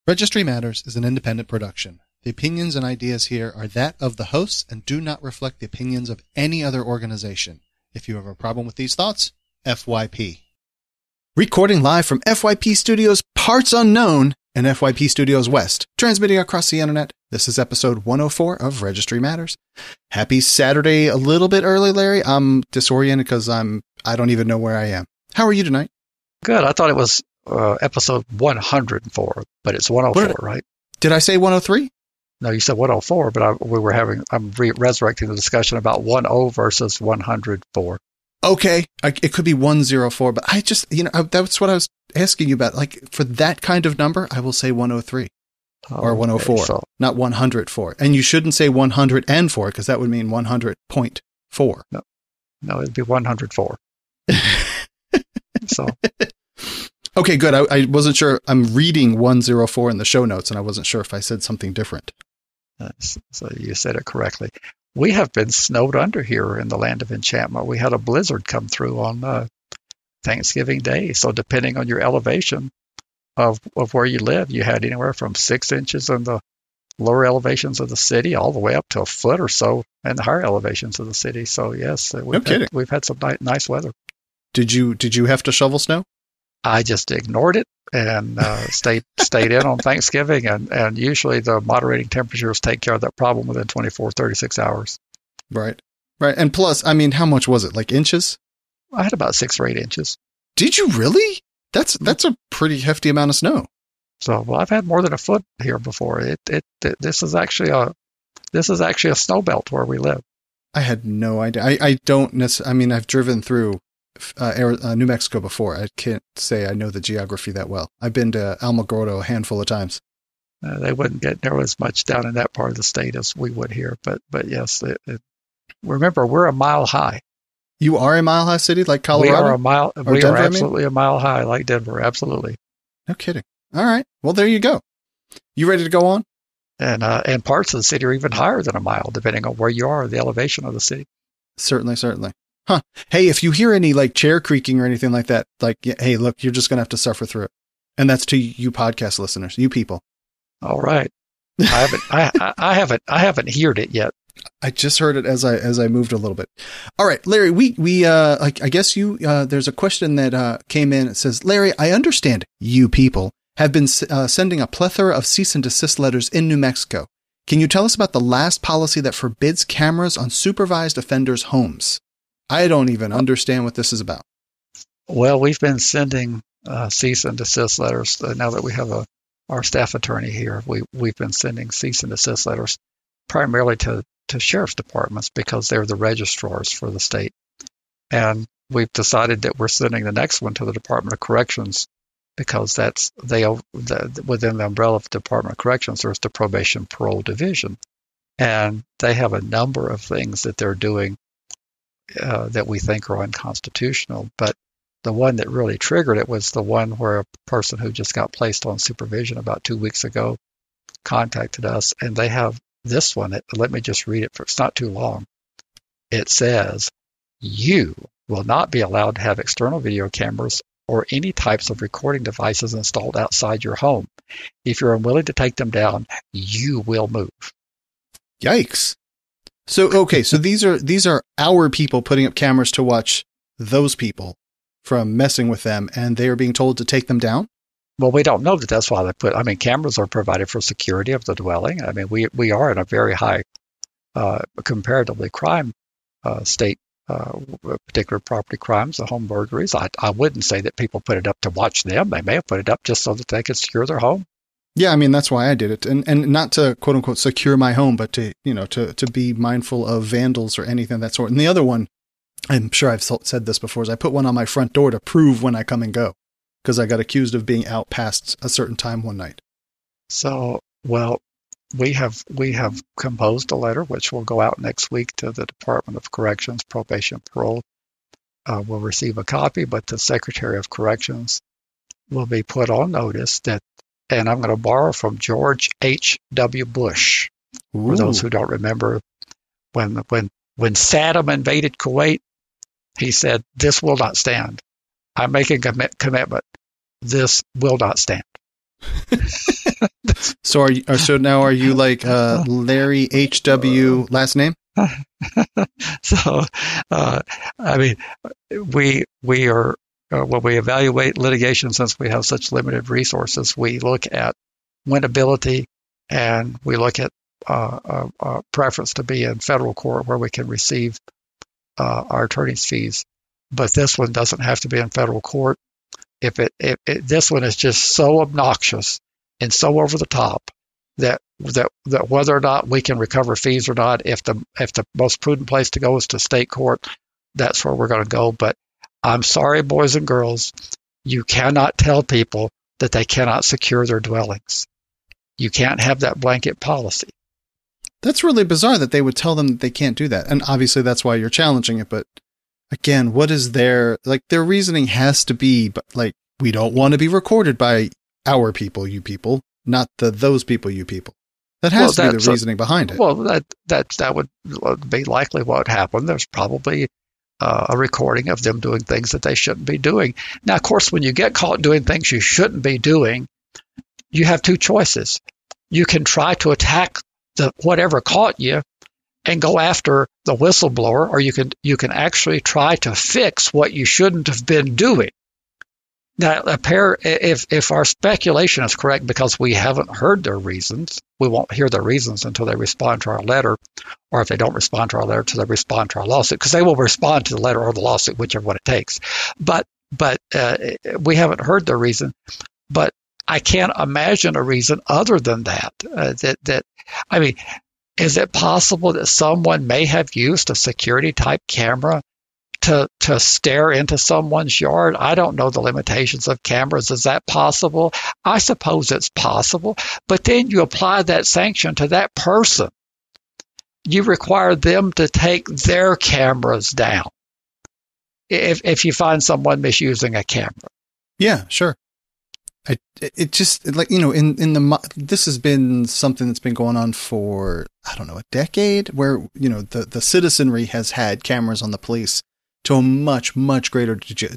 Registry Matters is an independent production. The opinions and ideas here are that of the hosts and do not reflect the opinions of any other organization. If you have a problem with these thoughts, FYP. Recording live from FYP Studios Parts Unknown and FYP Studios West, transmitting across the internet. This is episode 104 of Registry Matters. Happy Saturday, a little bit early, Larry. I'm disoriented because I don't even know where I am. How are you tonight? Good. I thought it was episode 104, but it's 104, right? Did I say 103? No, you said 104, but I'm resurrecting the discussion about 10 versus 104. Okay. It could be 104, but I just, that's what I was asking you about. Like, for that kind of number, I will say 103 or 104, okay, not 104. And you shouldn't say 104 because that would mean 100.4. No, it'd be 104. So. Okay, good. I wasn't sure. I'm reading 104 in the show notes, and I wasn't sure if I said something different. So you said it correctly. We have been snowed under here in the land of enchantment. We had a blizzard come through on Thanksgiving Day. So depending on your elevation of where you live, you had anywhere from 6 inches in the lower elevations of the city all the way up to a foot or so in the higher elevations of the city. So yes, we've had some nice weather. Did you have to shovel snow? I just ignored it and stayed in on Thanksgiving, and usually the moderating temperatures take care of that problem within 24, 36 hours. Right. And plus, I mean, how much was it? Like inches? I had about 6 or 8 inches. Did you really? That's a pretty hefty amount of snow. So, well, I've had more than a foot here before. This is actually a snow belt where we live. I had no idea. I don't necessarily. I mean, I've driven through New Mexico before. I can't say I know the geography that well. I've been to Alamogordo a handful of times. They wouldn't get near as much down in that part of the state as we would here, but yes, remember, we're a mile high. You are a mile high city like Colorado? We are a mile. We Denver, are absolutely a mile high like Denver. Absolutely. No kidding. All right. Well, there you go. You ready to go on? And parts of the city are even higher than a mile, depending on where you are, the elevation of the city. Certainly. Huh. Hey, if you hear any like chair creaking or anything like that, like, hey, look, you're just going to have to suffer through it. And that's to you podcast listeners, you people. All right. I haven't heard it yet. I just heard it as I moved a little bit. All right, Larry, we I guess there's a question that came in. It says, Larry, I understand you people have been sending a plethora of cease and desist letters in New Mexico. Can you tell us about the last policy that forbids cameras on supervised offenders' homes? I don't even understand what this is about. Well, we've been sending cease and desist letters. Now that we have our staff attorney here, we've been sending cease and desist letters primarily to sheriff's departments because they're the registrars for the state. And we've decided that we're sending the next one to the Department of Corrections because within the umbrella of the Department of Corrections, there's the Probation Parole Division. And they have a number of things that they're doing that we think are unconstitutional. But the one that really triggered it was the one where a person who just got placed on supervision about 2 weeks ago contacted us, and they have this one. Let me just read it. It's not too long. It says, you will not be allowed to have external video cameras or any types of recording devices installed outside your home. If you're unwilling to take them down, you will move. Yikes. So these are our people putting up cameras to watch those people from messing with them, and they are being told to take them down? Well, we don't know that that's why cameras are provided for security of the dwelling. I mean, we are in a very high, comparatively crime state, particular property crimes, the home burglaries. I wouldn't say that people put it up to watch them. They may have put it up just so that they could secure their home. Yeah, I mean, that's why I did it. And not to, quote unquote, secure my home, but to be mindful of vandals or anything of that sort. And the other one, I'm sure I've said this before, is I put one on my front door to prove when I come and go, because I got accused of being out past a certain time one night. So, well, we have composed a letter which will go out next week to the Department of Corrections, Probation, Parole. We'll receive a copy, but the Secretary of Corrections will be put on notice that, and I'm going to borrow from George H.W. Bush. Ooh. For those who don't remember, when Saddam invaded Kuwait, he said, "This will not stand. I'm making a commitment. This will not stand." So now are you like Larry H.W. last name? So, I mean, we are when we evaluate litigation, since we have such limited resources, we look at winnability and we look at preference to be in federal court where we can receive our attorney's fees. But this one doesn't have to be in federal court. If this one is just so obnoxious and so over the top that whether or not we can recover fees or not, if the most prudent place to go is to state court, that's where we're going to go. But I'm sorry, boys and girls, you cannot tell people that they cannot secure their dwellings. You can't have that blanket policy. That's really bizarre that they would tell them that they can't do that. And obviously that's why you're challenging it. But again, what is their reasoning has to be, but like, we don't want to be recorded by our people, you people, not those people, you people. That has to be the reasoning behind it. Well, that would be likely what happened. There's probably a recording of them doing things that they shouldn't be doing. Now, of course, when you get caught doing things you shouldn't be doing, you have two choices. You can try to attack whatever caught you and go after the whistleblower, or you can actually try to fix what you shouldn't have been doing. Now, if our speculation is correct, because we haven't heard their reasons, we won't hear their reasons until they respond to our letter, or if they don't respond to our letter, until they respond to our lawsuit, because they will respond to the letter or the lawsuit, whichever one it takes. But we haven't heard their reason. But I can't imagine a reason other than that. I mean, is it possible that someone may have used a security type camera to stare into someone's yard? I don't know the limitations of cameras. Is that possible? I suppose it's possible. But then you apply that sanction to that person. You require them to take their cameras down if you find someone misusing a camera. Yeah, sure. It just, like, this has been something that's been going on for, I don't know, a decade, where, the citizenry has had cameras on the police to a much, much greater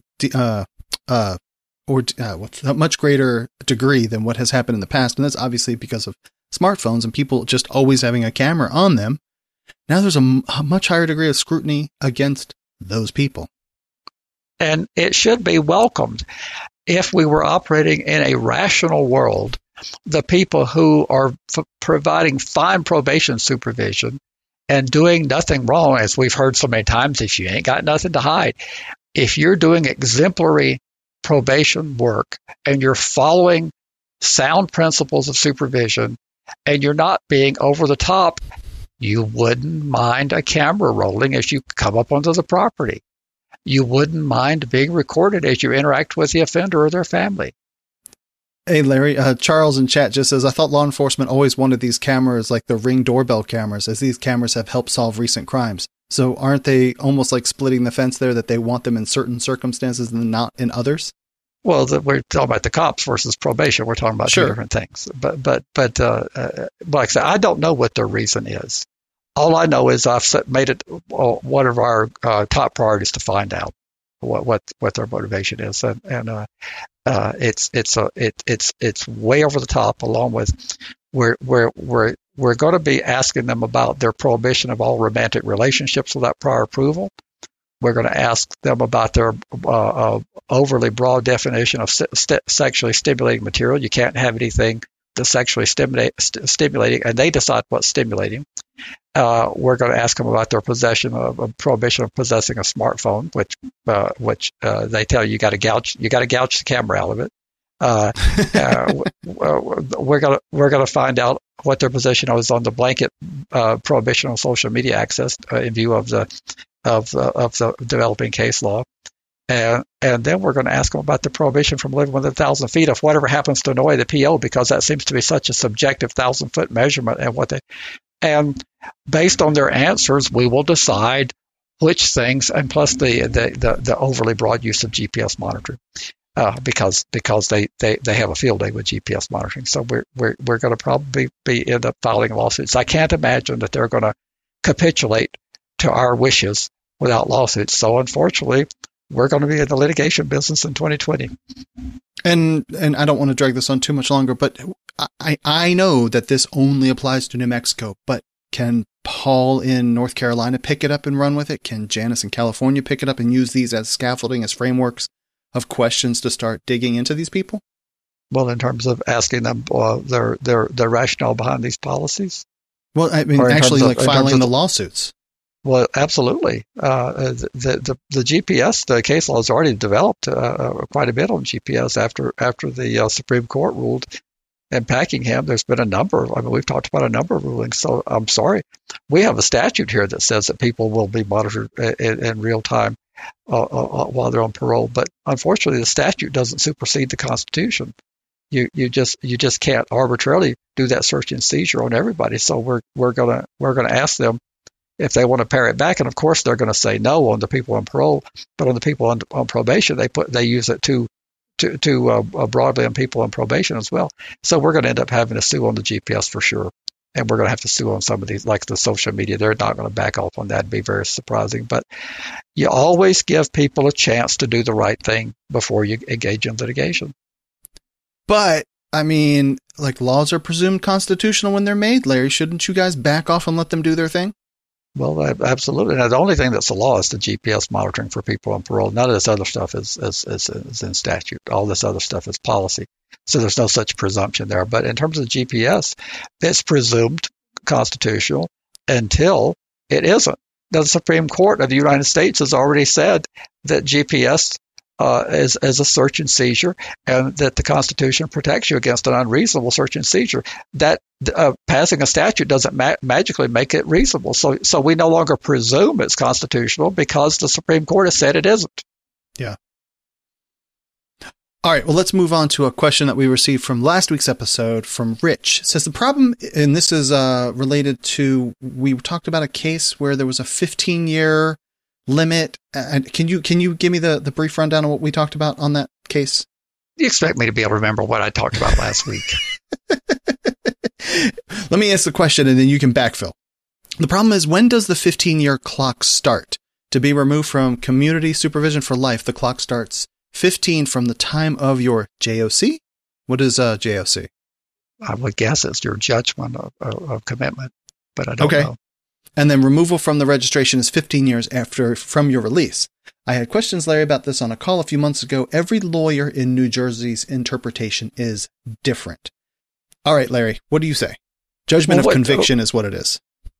much greater degree than what has happened in the past. And that's obviously because of smartphones and people just always having a camera on them. Now there's a much higher degree of scrutiny against those people. And it should be welcomed. If we were operating in a rational world, the people who are providing fine probation supervision and doing nothing wrong, as we've heard so many times, if you ain't got nothing to hide, if you're doing exemplary probation work and you're following sound principles of supervision and you're not being over the top, you wouldn't mind a camera rolling as you come up onto the property. You wouldn't mind being recorded as you interact with the offender or their family. Hey, Larry, Charles in chat just says, I thought law enforcement always wanted these cameras like the Ring doorbell cameras, as these cameras have helped solve recent crimes. So aren't they almost like splitting the fence there, that they want them in certain circumstances and not in others? Well, we're talking about the cops versus probation. We're talking about two different things. But like I said, I don't know what their reason is. All I know is I've made it one of our top priorities to find out what their motivation is, and it's way over the top. Along with we're going to be asking them about their prohibition of all romantic relationships without prior approval. We're going to ask them about their overly broad definition of sexually stimulating material. You can't have anything that's sexually stimulating, and they decide what's stimulating. We're going to ask them about their prohibition of possessing a smartphone, which they tell you got to gouge the camera out of it. We're going to find out what their position is on the blanket prohibition on social media access in view of the developing case law. And then we're going to ask them about the prohibition from living within 1,000 feet of whatever happens to annoy the PO, because that seems to be such a subjective 1,000-foot measurement. And based on their answers, we will decide which things, and plus the overly broad use of GPS monitoring, because they have a field day with GPS monitoring. So we're going to probably end up filing lawsuits. I can't imagine that they're going to capitulate to our wishes without lawsuits. So unfortunately, we're going to be in the litigation business in 2020. And I don't want to drag this on too much longer, but I know that this only applies to New Mexico, but can Paul in North Carolina pick it up and run with it? Can Janice in California pick it up and use these as scaffolding, as frameworks of questions to start digging into these people? Well, in terms of asking them their rationale behind these policies? Well, I mean, actually, like filing the lawsuits. Well, absolutely. The GPS, the case law has already developed quite a bit on GPS after the Supreme Court ruled in Packingham. There's been a number. I mean, we've talked about a number of rulings. So I'm sorry. We have a statute here that says that people will be monitored in real time while they're on parole. But unfortunately, the statute doesn't supersede the Constitution. You just can't arbitrarily do that search and seizure on everybody. So we're gonna ask them if they want to pare it back, and of course they're going to say no on the people on parole, but on the people on probation they use it too broadly on people on probation as well. So we're going to end up having to sue on the GPS for sure, and we're going to have to sue on some of these, like the social media. They're not going to back off on that. It'd be very surprising, but you always give people a chance to do the right thing before you engage in litigation. But, I mean, like, laws are presumed constitutional when they're made, Larry. Shouldn't you guys back off and let them do their thing? Well, absolutely. Now, the only thing that's the law is the GPS monitoring for people on parole. None of this other stuff is in statute. All this other stuff is policy. So there's no such presumption there. But in terms of GPS, it's presumed constitutional until it isn't. Now, the Supreme Court of the United States has already said that GPS is a search and seizure, and that the Constitution protects you against an unreasonable search and seizure. That passing a statute doesn't magically make it reasonable. So we no longer presume it's constitutional because the Supreme Court has said it isn't. Yeah. All right, well, let's move on to a question that we received from last week's episode from Rich. It says the problem, and this is related to, we talked about a case where there was a 15-year limit. Can you give me the brief rundown of what we talked about on that case? You expect me to be able to remember what I talked about last week? Let me ask the question and then you can backfill. The problem is, when does the 15-year clock start? To be removed from community supervision for life, the clock starts 15 from the time of your JOC? What is JOC? I would guess it's your judgment of commitment, but I don't know. And then removal from the registration is 15 years from your release. I had questions, Larry, about this on a call a few months ago. Every lawyer in New Jersey's interpretation is different. All right, Larry, what do you say? Judgment of conviction is what it is.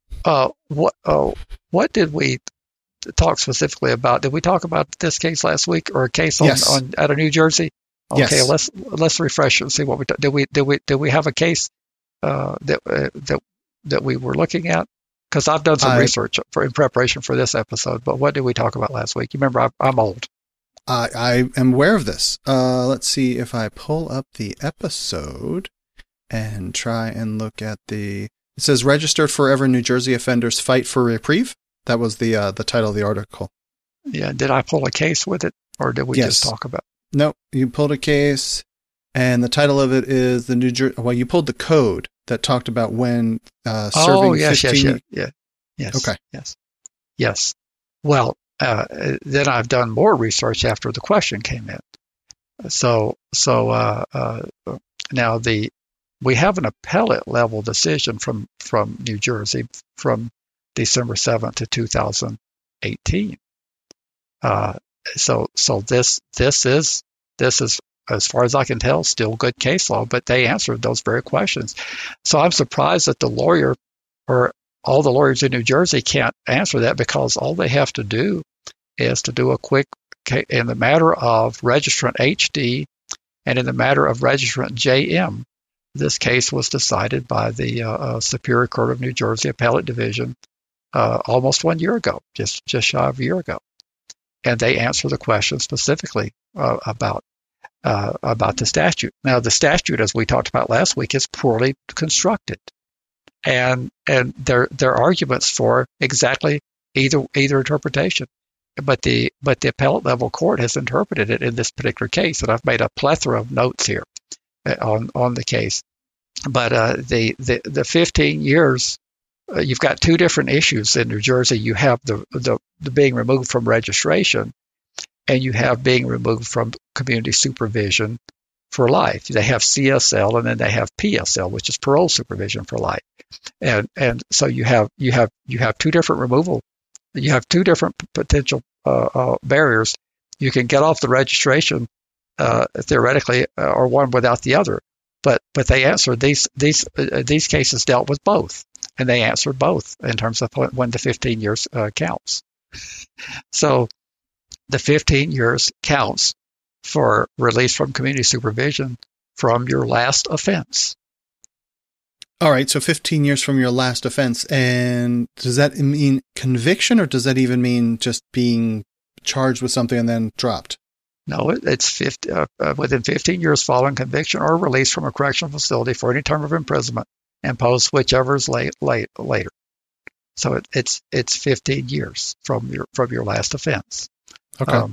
What did we talk specifically about? Did we talk about this case last week, or a case on out of New Jersey? Okay, yes. Let's refresh and see what we did. We have a case that we were looking at? Because I've done some research in preparation for this episode, but what did we talk about last week? You remember, I'm old. I am aware of this. Let's see if I pull up the episode and try and look at it says Registered Forever New Jersey Offenders Fight for Reprieve. That was the title of the article. Yeah. Did I pull a case with it, or did we just talk about it? No, you pulled a case, and the title of it is the New Jersey. Well, you pulled the code that talked about when serving 15. Yes. Okay. Yes. Well, then I've done more research after the question came in. So now we have an appellate level decision from New Jersey from December 7th to 2018. So this is, as far as I can tell, still good case law, but they answered those very questions. So I'm surprised that the lawyer, or all the lawyers in New Jersey, can't answer that, because all they have to do is to do a quick, in the matter of registrant HD and in the matter of registrant JM, this case was decided by the Superior Court of New Jersey Appellate Division almost 1 year ago, just shy of a year ago. And they answer the question specifically about the statute. Now, the statute, as we talked about last week, is poorly constructed, and there are arguments for exactly either interpretation. But the appellate level court has interpreted it in this particular case, and I've made a plethora of notes here on the case. But the 15 years, you've got two different issues in New Jersey. You have the being removed from registration, and you have being removed from community supervision for life. They have CSL, and then they have PSL, which is parole supervision for life. And so you have two different removal. You have two different potential barriers. You can get off the registration theoretically, or one without the other. But they answered these cases dealt with both, and they answered both in terms of when the 15 years counts. So the 15 years counts for release from community supervision from your last offense. All right, so 15 years from your last offense. And does that mean conviction, or does that even mean just being charged with something and then dropped? No, it's within 15 years following conviction or release from a correctional facility for any term of imprisonment imposed, whichever is later. So it's 15 years from your last offense. Okay.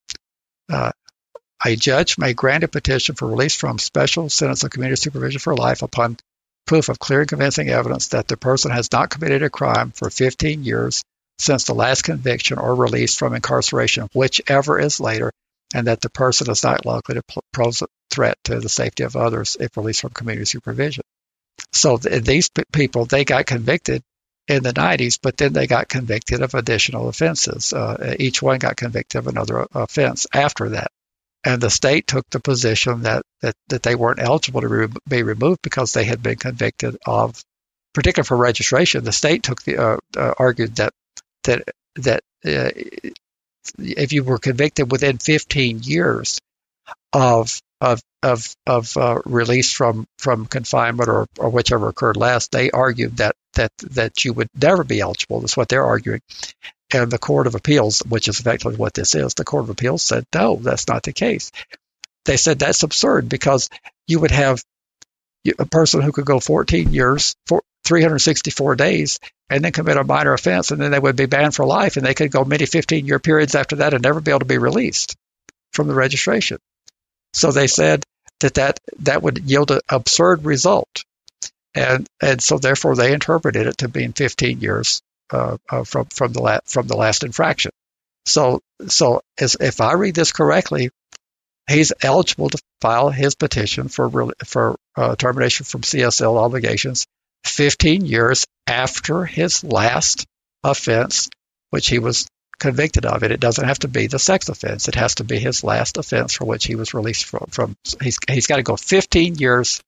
A judge may grant a petition for release from special sentence of community supervision for life upon proof of clear and convincing evidence that the person has not committed a crime for 15 years since the last conviction or release from incarceration, whichever is later, and that the person is not likely to pose a threat to the safety of others if released from community supervision. So these people, they got convicted in the 90s, but then they got convicted of additional offenses. Each one got convicted of another offense after that. And the state took the position that they weren't eligible to be removed because they had been convicted of, particularly for registration. The state took argued that if you were convicted within 15 years of release from confinement or whichever occurred last, they argued that you would never be eligible. That's what they're arguing. And the Court of Appeals, which is effectively what this is, the Court of Appeals said, no, that's not the case. They said that's absurd because you would have a person who could go 14 years, 364 days, and then commit a minor offense, and then they would be banned for life, and they could go many 15-year periods after that and never be able to be released from the registration. So they said that would yield an absurd result. And so therefore they interpreted it to being 15 years from the last infraction. So if I read this correctly, he's eligible to file his petition for termination from CSL obligations 15 years after his last offense, which he was convicted of. It doesn't have to be the sex offense. It has to be his last offense for which he was released from. He's got to go 15 years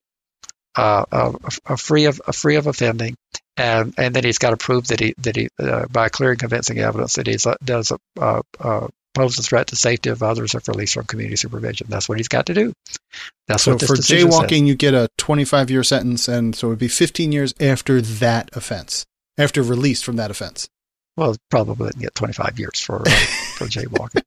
free of offending, and then he's got to prove that he by clear and convincing evidence that he does pose a threat to safety of others if released from community supervision. That's what he's got to do. That's so what this for jaywalking, says. you get a 25-year sentence, and so it would be 15 years after that offense, after released from that offense. Well, probably didn't get 25 years for jaywalking.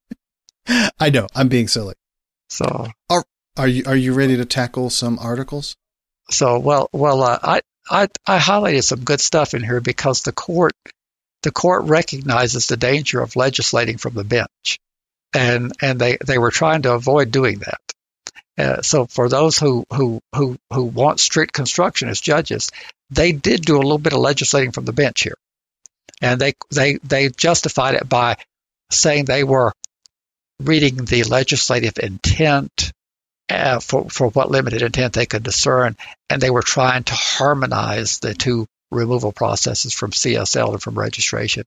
I know, I'm being silly. So are you ready to tackle some articles? So I highlighted some good stuff in here because the court recognizes the danger of legislating from the bench, and they were trying to avoid doing that. So for those who want strict construction as judges, they did do a little bit of legislating from the bench here, and they justified it by saying they were reading the legislative intent for what limited intent they could discern, and they were trying to harmonize the two removal processes from CSL and from registration,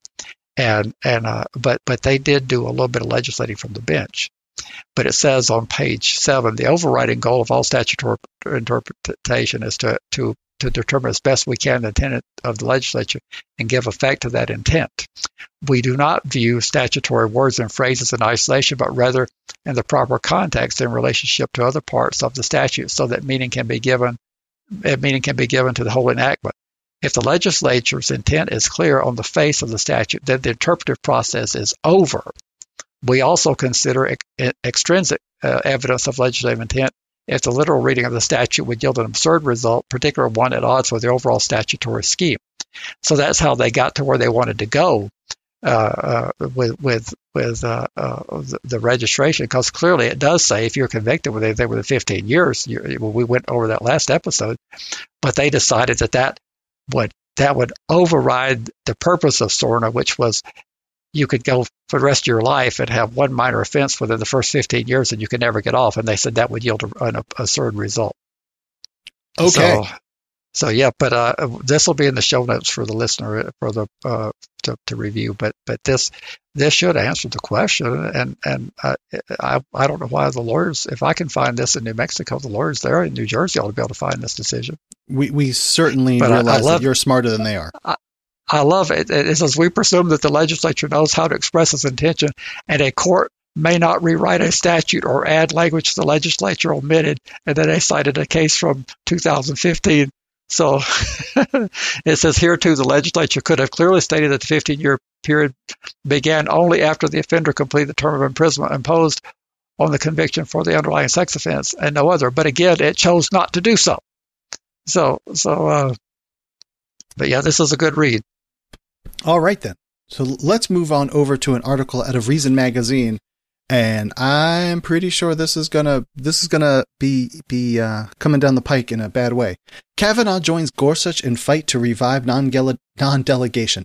but they did do a little bit of legislating from the bench. But it says on page 7, the overriding goal of all statutory interpretation is to determine as best we can the intent of the legislature and give effect to that intent. We do not view statutory words and phrases in isolation, but rather in the proper context in relationship to other parts of the statute, so that meaning can be given to the whole enactment. If the legislature's intent is clear on the face of the statute, then the interpretive process is over. We also consider extrinsic evidence of legislative intent if the literal reading of the statute would yield an absurd result, particularly one at odds with the overall statutory scheme. So that's how they got to where they wanted to go with the registration, because clearly it does say if you're convicted within the 15 years, we went over that last episode, but they decided that would override the purpose of SORNA, which was you could go for the rest of your life and have one minor offense within the first 15 years and you could never get off. And they said that would yield an absurd result. Okay. So yeah, but this will be in the show notes for the listener for the to review. But this should answer the question. And I don't know why the lawyers, if I can find this in New Mexico, the lawyers there in New Jersey ought to be able to find this decision. We certainly realize that you're smarter than they are. I love it. It says, we presume that the legislature knows how to express its intention, and a court may not rewrite a statute or add language the legislature omitted. And then they cited a case from 2015. So it says here, too, the legislature could have clearly stated that the 15-year period began only after the offender completed the term of imprisonment imposed on the conviction for the underlying sex offense and no other. But again, it chose not to do so. But yeah, this is a good read. All right, then. So let's move on over to an article out of Reason Magazine. And I'm pretty sure this is gonna be coming down the pike in a bad way. Kavanaugh joins Gorsuch in fight to revive non-delegation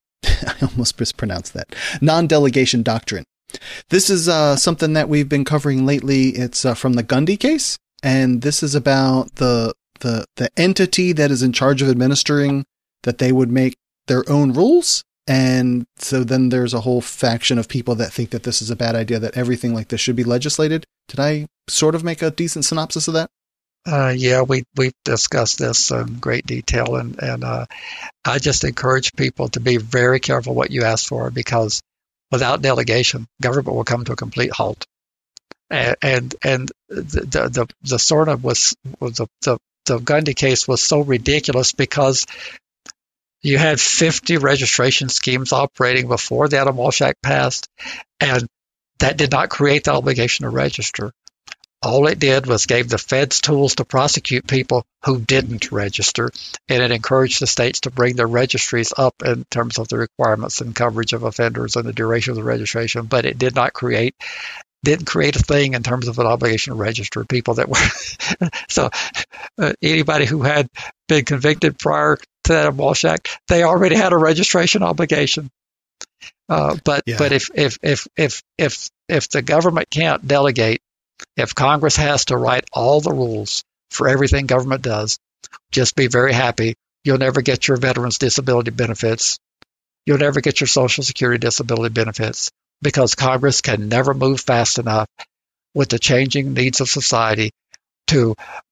doctrine. This is something that we've been covering lately. It's from the Gundy case, and this is about the entity that is in charge of administering, that they would make their own rules. And so then there's a whole faction of people that think that this is a bad idea, that everything like this should be legislated. Did I sort of make a decent synopsis of that? Yeah, we've discussed this in great detail, and I just encourage people to be very careful what you ask for, because without delegation, government will come to a complete halt. And the SORNA the Gundy case was so ridiculous because you had 50 registration schemes operating before the Adam Walsh Act passed, and that did not create the obligation to register. All it did was gave the feds tools to prosecute people who didn't register, and it encouraged the states to bring their registries up in terms of the requirements and coverage of offenders and the duration of the registration, but it didn't create a thing in terms of an obligation to register people that were so anybody who had been convicted prior to that Walsh Act, they already had a registration obligation. But if the government can't delegate, if Congress has to write all the rules for everything government does, just be very happy. You'll never get your veterans disability benefits. You'll never get your Social Security disability benefits, because Congress can never move fast enough with the changing needs of society to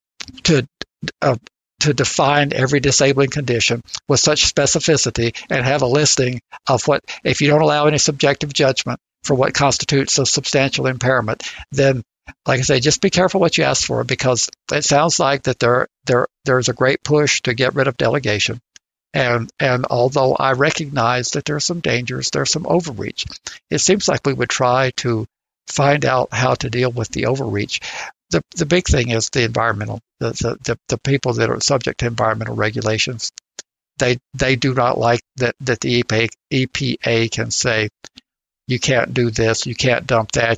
define every disabling condition with such specificity and have a listing of what, if you don't allow any subjective judgment for what constitutes a substantial impairment, then, like I say, just be careful what you ask for, because it sounds like that there's a great push to get rid of delegation. And although I recognize that there are some dangers, there's some overreach, it seems like we would try to find out how to deal with the overreach. The big thing is the environmental, the people that are subject to environmental regulations. They do not like that the EPA can say, you can't do this, you can't dump that,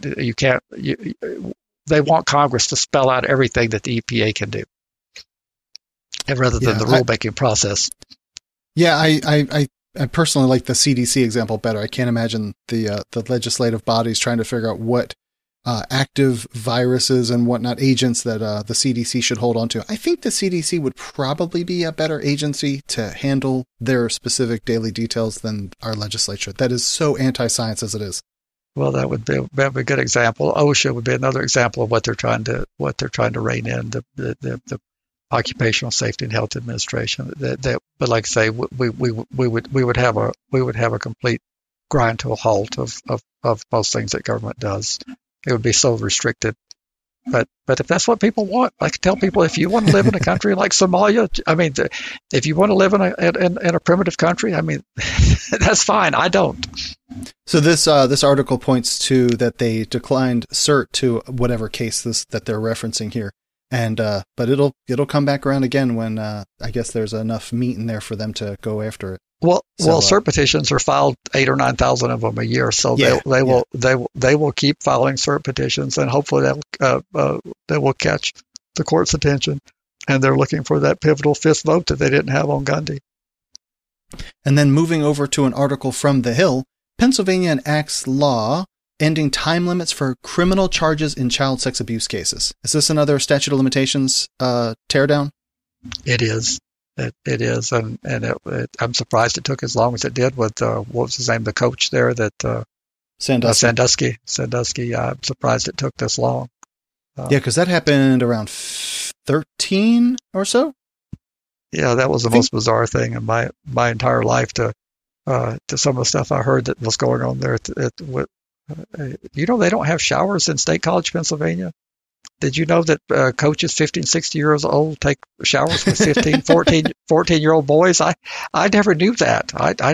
they want Congress to spell out everything that the EPA can do, and rather than the rulemaking process. Yeah, I personally like the CDC example better. I can't imagine the legislative bodies trying to figure out what active viruses and whatnot agents that the CDC should hold on to. I think the CDC would probably be a better agency to handle their specific daily details than our legislature. That is so anti-science as it is. Well, that would be a good example. OSHA would be another example of what they're trying to rein in, the Occupational Safety and Health Administration. But like I say, we would have a complete grind to a halt of most things that government does. It would be so restricted. But if that's what people want, I can tell people, if you want to live in a country like Somalia, I mean, if you want to live in a primitive country, I mean, that's fine. I don't. So this article points to that they declined cert to whatever case that they're referencing here, and but it'll come back around again when I guess there's enough meat in there for them to go after it. Well, cert petitions are filed 8,000 or 9,000 of them a year, so they will keep filing cert petitions, and hopefully they will catch the court's attention, and they're looking for that pivotal fifth vote that they didn't have on Gundy. And then moving over to an article from The Hill, Pennsylvania enacts law ending time limits for criminal charges in child sex abuse cases. Is this another statute of limitations teardown? It is. It is, and I'm surprised it took as long as it did with what was his name, the coach there that Sandusky. I'm surprised it took this long. Yeah, because that happened around 13 or so. Yeah, that was the most bizarre thing in my entire life. To some of the stuff I heard that was going on there. They don't have showers in State College, Pennsylvania. Did you know that coaches 15, 60 years old take showers with 15, 14-year-old boys? I never knew that.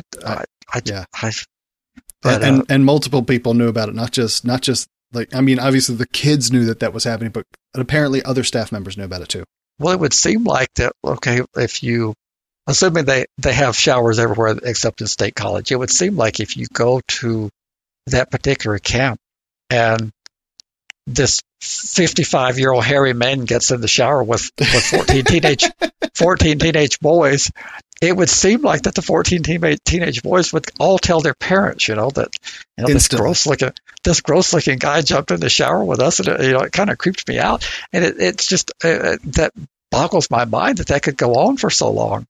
And multiple people knew about it. Not just like, I mean, obviously the kids knew that was happening, but apparently other staff members knew about it too. Well, it would seem like that. Okay, if you, assuming they have showers everywhere except in State College, it would seem like if you go to that particular camp and this 55-year-old hairy man gets in the shower with 14 teenage boys, it would seem like that the 14 teenage boys would all tell their parents, that this gross looking guy jumped in the shower with us, and it kind of creeps me out, and it's just that boggles my mind that could go on for so long.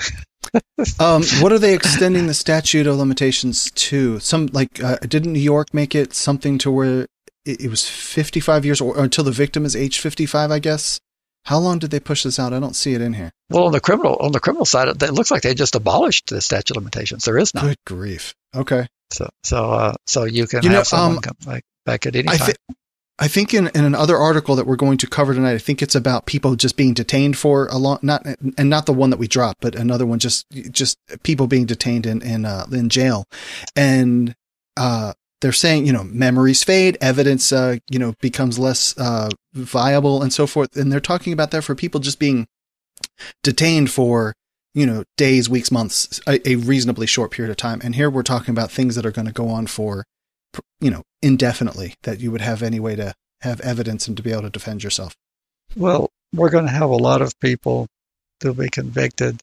What are they extending the statute of limitations to? Didn't New York make it something to where it was 55 years or until the victim is age 55, I guess? How long did they push this out? I don't see it in here. Well, on the criminal side, it looks like they just abolished the statute of limitations. There is none. Good grief. Okay. So you can have someone come back at any time. I think in another article that we're going to cover tonight, I think it's about people just being detained for a long, not the one that we dropped, but another one, just people being detained in jail. And, they're saying, memories fade, evidence, becomes less, viable and so forth. And they're talking about that for people just being detained for, days, weeks, months, a reasonably short period of time. And here we're talking about things that are going to go on for, indefinitely, that you would have any way to have evidence and to be able to defend yourself. Well, we're going to have a lot of people to be convicted.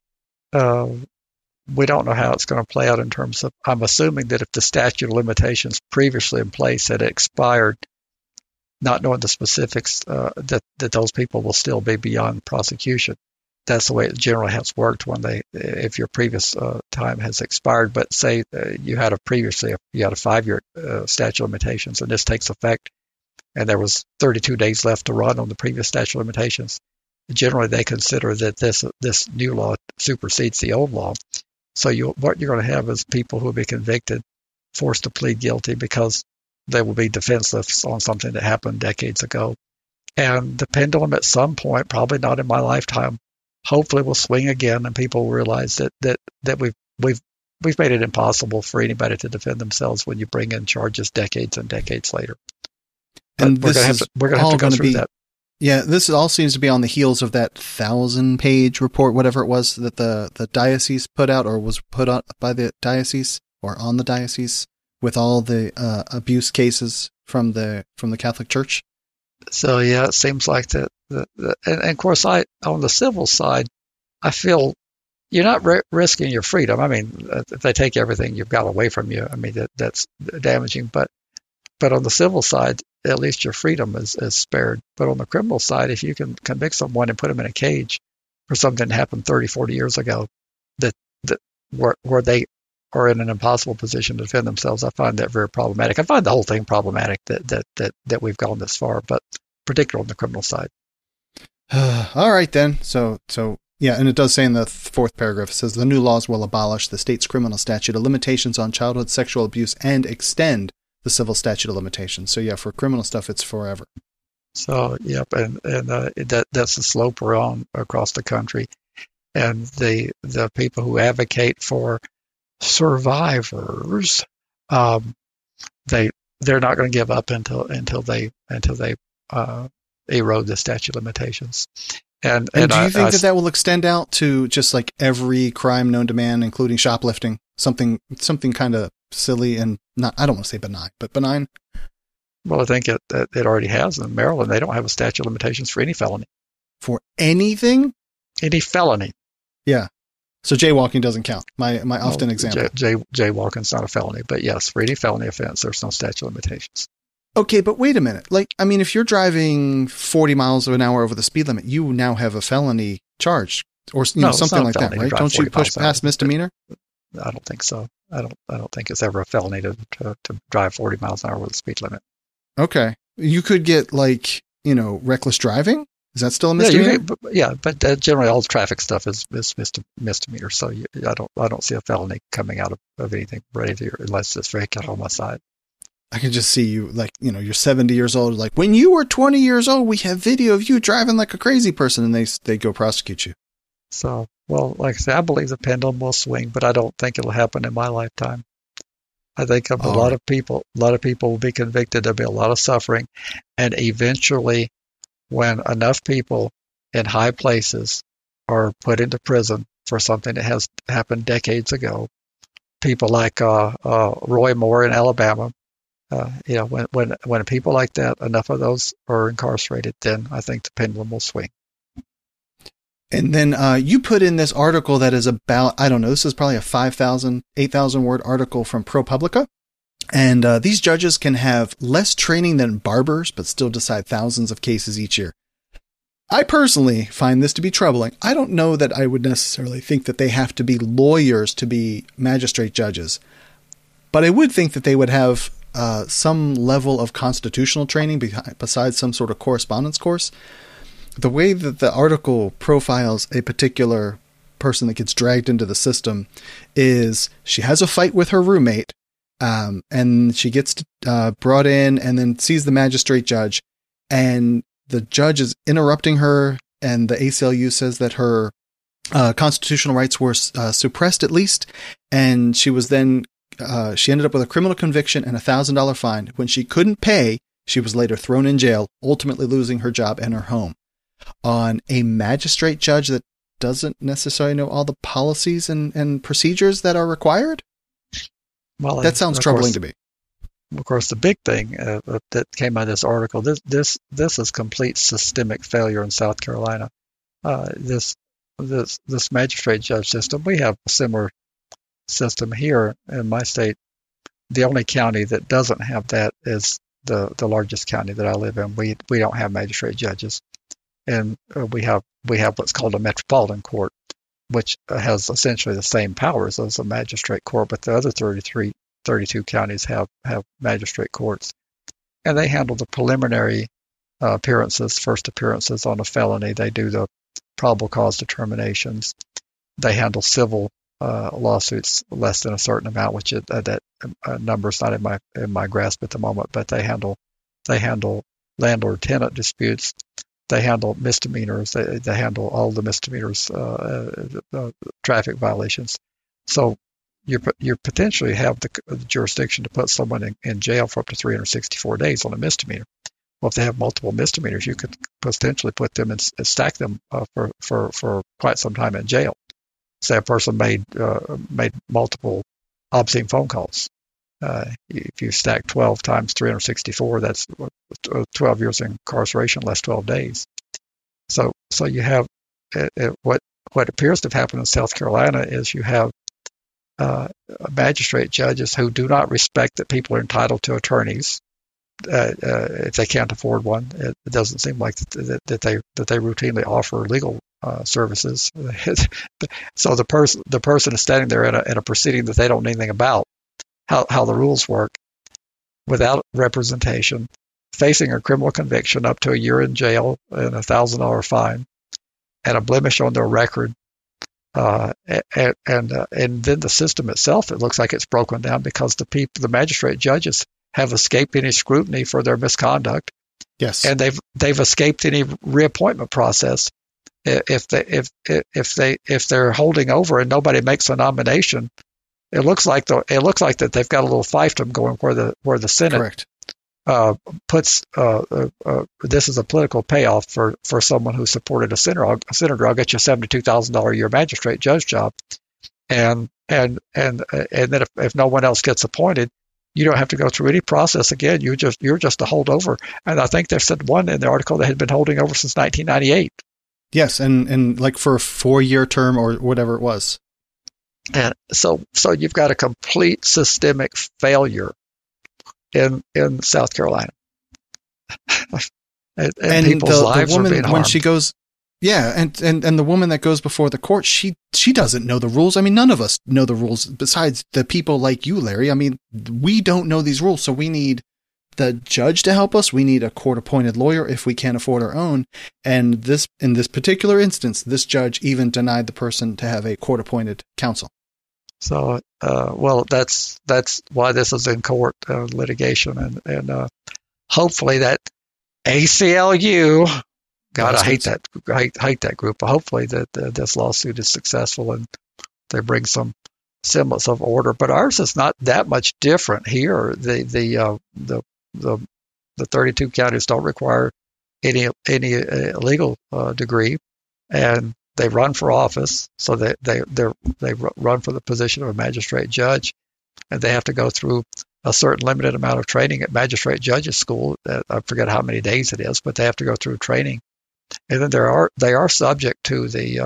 We don't know how it's going to play out in terms of, I'm assuming that if the statute of limitations previously in place had expired, not knowing the specifics, that those people will still be beyond prosecution. That's the way it generally has worked if your previous time has expired. But say you had a 5-year statute of limitations, and this takes effect, and there was 32 days left to run on the previous statute of limitations. Generally, they consider that this new law supersedes the old law. So what you're going to have is people who will be convicted, forced to plead guilty because they will be defenseless on something that happened decades ago. And the pendulum at some point, probably not in my lifetime, hopefully will swing again, and people will realize that we've made it impossible for anybody to defend themselves when you bring in charges decades and decades later. And we're going to have to go through that. Yeah, this all seems to be on the heels of that 1,000-page report, whatever it was, that the diocese put out, or was put out by the diocese, or on the diocese, with all the abuse cases from the Catholic Church. So yeah, it seems like that. And of course, on the civil side, I feel you're not risking your freedom. I mean, if they take everything you've got away from you, I mean that's damaging. But on the civil side, at least your freedom is spared. But on the criminal side, if you can convict someone and put them in a cage for something that happened 30, 40 years ago, where they are in an impossible position to defend themselves, I find that very problematic. I find the whole thing problematic that we've gone this far, but particularly on the criminal side. All right, then. So yeah, and it does say in the fourth paragraph, it says the new laws will abolish the state's criminal statute of limitations on childhood sexual abuse and extend the civil statute of limitations. So yeah, for criminal stuff, it's forever. So yep, and that's the slope we're on across the country, and the people who advocate for survivors, they're not going to give up until they erode the statute of limitations. And do you think that will extend out to just like every crime known to man, including shoplifting? Something kind of silly and not, I don't want to say benign, but benign. Well, I think it already has. In Maryland, they don't have a statute of limitations for any felony. For anything? Any felony. Yeah. So jaywalking doesn't count. My often example. Jaywalking's not a felony, but yes, for any felony offense, there's no statute of limitations. Okay, but wait a minute. Like, I mean, if you're driving 40 miles an hour over the speed limit, you now have a felony charge or something like that, right? Don't you push past misdemeanor? I don't think so. I don't think it's ever a felony to drive 40 miles an hour with the speed limit. Okay. You could get reckless driving. Is that still a misdemeanor? But generally all traffic stuff is misdemeanor. So I don't see a felony coming out of anything unless it's vehicular homicide. I can just see you you're 70 years old. Like, when you were 20 years old, we have video of you driving like a crazy person, and they go prosecute you. So, well, like I say, I believe the pendulum will swing, but I don't think it'll happen in my lifetime. I think a lot of people will be convicted. There'll be a lot of suffering, and eventually, when enough people in high places are put into prison for something that has happened decades ago, people like Roy Moore in Alabama, when people like that, enough of those are incarcerated, then I think the pendulum will swing. And then you put in this article that is about, I don't know, this is probably a 5,000, 8,000 word article from ProPublica. And these judges can have less training than barbers, but still decide thousands of cases each year. I personally find this to be troubling. I don't know that I would necessarily think that they have to be lawyers to be magistrate judges, but I would think that they would have some level of constitutional training besides some sort of correspondence course. The way that the article profiles a particular person that gets dragged into the system is she has a fight with her roommate, and she gets brought in and then sees the magistrate judge, and the judge is interrupting her, and the ACLU says that her constitutional rights were suppressed at least, and she was then she ended up with a criminal conviction and $1,000 fine. When she couldn't pay, she was later thrown in jail, ultimately losing her job and her home. On a magistrate judge that doesn't necessarily know all the policies and procedures that are required? Well, that sounds troubling to me. Of course, the big thing that came out of this article, this is complete systemic failure in South Carolina. This magistrate judge system, we have a similar system here in my state. The only county that doesn't have that is the largest county that I live in. We don't have magistrate judges. And we have what's called a metropolitan court, which has essentially the same powers as a magistrate court, but the other 32 counties have magistrate courts. And they handle the preliminary first appearances on a felony. They do the probable cause determinations. They handle civil lawsuits less than a certain amount, which that number is not in my grasp at the moment, but they handle landlord-tenant disputes. They handle misdemeanors. They handle all the misdemeanors, traffic violations. So you potentially have the jurisdiction to put someone in jail for up to 364 days on a misdemeanor. Well, if they have multiple misdemeanors, you could potentially put them and stack them for quite some time in jail. Say a person made multiple obscene phone calls. If you stack 12 times 364, that's 12 years in incarceration, less 12 days. So you have what appears to have happened in South Carolina is you have magistrate judges who do not respect that people are entitled to attorneys if they can't afford one. It doesn't seem like that they routinely offer legal services. So the person is standing there in a proceeding that they don't know anything about. How the rules work, without representation, facing a criminal conviction up to a year in jail and $1,000 fine, and a blemish on their record, and then the system itself, it looks like it's broken down because the magistrate judges have escaped any scrutiny for their misconduct. Yes, and they've escaped any reappointment process. If they're holding over and nobody makes a nomination. It looks like that they've got a little fiefdom going where the Senate puts this is a political payoff for someone who supported a senator. I'll get you a $72,000 a year magistrate judge job, and then if no one else gets appointed, you don't have to go through any process again. You're just a holdover. And I think they said one in the article that had been holding over since 1998. Yes, and like for a 4-year term or whatever it was. And so you've got a complete systemic failure in South Carolina. and people's lives the woman, are being harmed. when she goes, yeah, and the woman that goes before the court, she doesn't know the rules. I mean, none of us know the rules besides the people like you, Larry. I mean, we don't know these rules, so we need the judge to help us. We need a court-appointed lawyer if we can't afford our own. And in this particular instance, this judge even denied the person to have a court-appointed counsel. So, well, that's why this is in court litigation, and hopefully that ACLU. God, I hate that group. But hopefully that this lawsuit is successful and they bring some semblance of order. But ours is not that much different here. The 32 counties don't require any legal degree, and they run for office. So they run for the position of a magistrate judge, and they have to go through a certain limited amount of training at magistrate judges school. I forget how many days it is, but they have to go through training. And then they are subject to the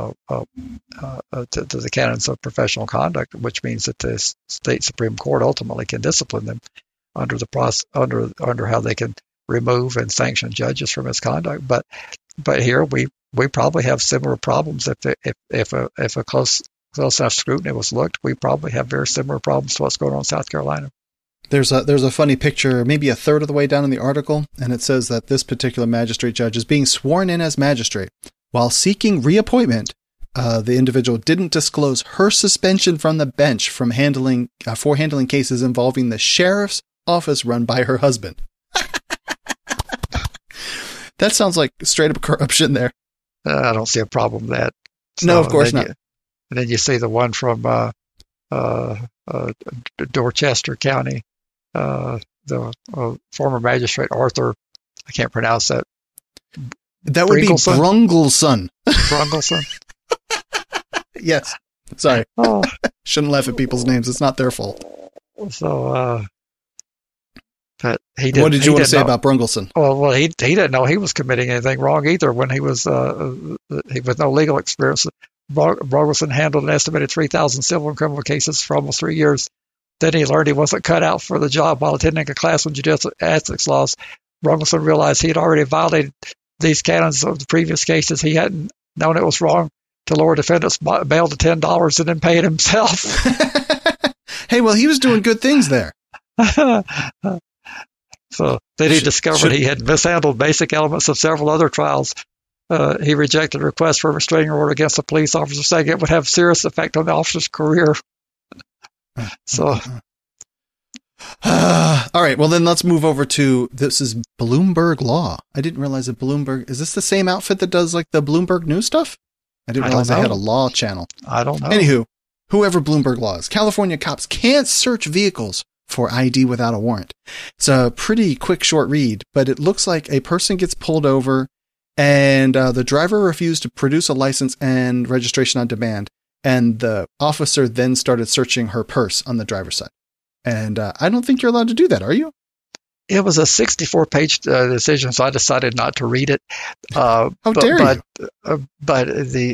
to the canons of professional conduct, which means that the state Supreme Court ultimately can discipline them under under how they can remove and sanction judges for misconduct. But here we probably have similar problems. If a close enough scrutiny was looked, we probably have very similar problems to what's going on in South Carolina. There's a funny picture, maybe a third of the way down in the article, and it says that this particular magistrate judge is being sworn in as magistrate. While seeking reappointment, the individual didn't disclose her suspension from the bench from handling cases involving the sheriff's office run by her husband. That sounds like straight up corruption there. I don't see a problem with that. So, no, of course not. And then you see the one from Dorchester County. The former magistrate Arthur, I can't pronounce that. That would be Brungleson. Brungleson. Yes. Sorry. Oh. Shouldn't laugh at people's names. It's not their fault. So, but he didn't. What did you want to say about Brungleson? Well, he didn't know he was committing anything wrong either when he was with no legal experience. Brungleson handled an estimated 3,000 civil and criminal cases for almost 3 years. Then he learned he wasn't cut out for the job while attending a class on judicial ethics laws. Brungleson realized he had already violated these canons of the previous cases. He hadn't known it was wrong to lower defendants' bail to $10 and then pay it himself. Hey, well, he was doing good things there. So then he discovered he had mishandled basic elements of several other trials. He rejected a request for a restraining order against a police officer, saying it would have serious effect on the officer's career. So, all right. Well, then let's move over to this is Bloomberg Law. I didn't realize that Bloomberg is this the same outfit that does like the Bloomberg News stuff? I didn't realize they had a law channel. I don't know. Anywho, whoever Bloomberg Law is, California cops can't search vehicles for ID without a warrant. It's a pretty quick, short read, but it looks like a person gets pulled over and the driver refused to produce a license and registration on demand. And the officer then started searching her purse on the driver's side. And I don't think you're allowed to do that, are you? It was a 64-page decision, so I decided not to read it. How dare you? But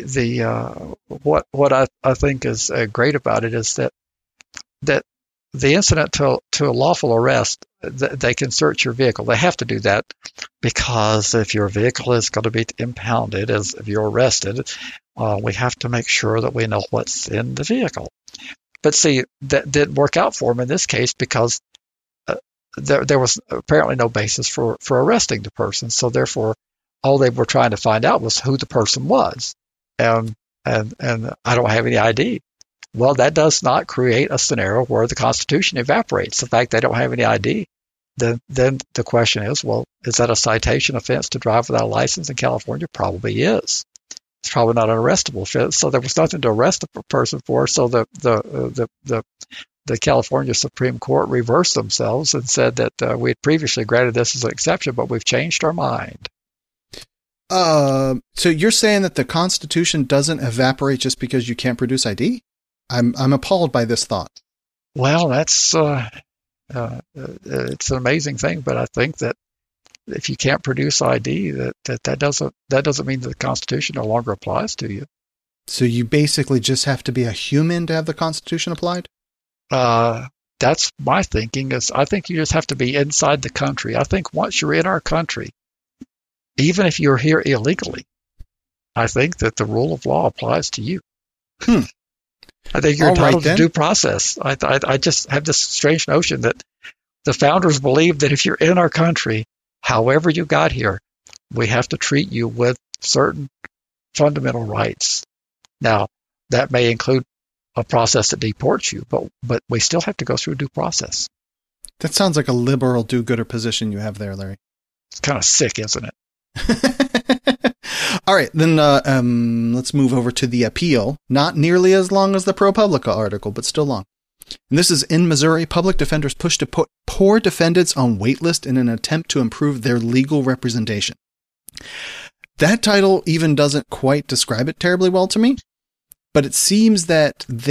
what I think is great about it is that the incident to a lawful arrest, they can search your vehicle. They have to do that because if your vehicle is going to be impounded if you're arrested, we have to make sure that we know what's in the vehicle. But see, that didn't work out for him in this case because there was apparently no basis for arresting the person. So therefore, all they were trying to find out was who the person was. And I don't have any ID. Well, that does not create a scenario where the Constitution evaporates. The fact they don't have any ID, then the question is, well, is that a citation offense to drive without a license in California? Probably is. It's probably not an arrestable offense. So there was nothing to arrest a person for. So the California Supreme Court reversed themselves and said that we had previously granted this as an exception, but we've changed our mind. So you're saying that the Constitution doesn't evaporate just because you can't produce ID? I'm appalled by this thought. Well, that's it's an amazing thing, but I think that if you can't produce ID, that doesn't mean that the Constitution no longer applies to you. So you basically just have to be a human to have the Constitution applied? That's my thinking. Is I think you just have to be inside the country. I think once you're in our country, even if you're here illegally, I think that the rule of law applies to you. I think you're entitled to due process. I just have this strange notion that the founders believed that if you're in our country, however you got here, we have to treat you with certain fundamental rights. Now, that may include a process that deports you, but we still have to go through due process. That sounds like a liberal do-gooder position you have there, Larry. It's kind of sick, isn't it? All right, then let's move over to the appeal. Not nearly as long as the ProPublica article, but still long. And this is in Missouri. Public defenders push to put poor defendants on waitlist in an attempt to improve their legal representation. That title even doesn't quite describe it terribly well to me. But it seems to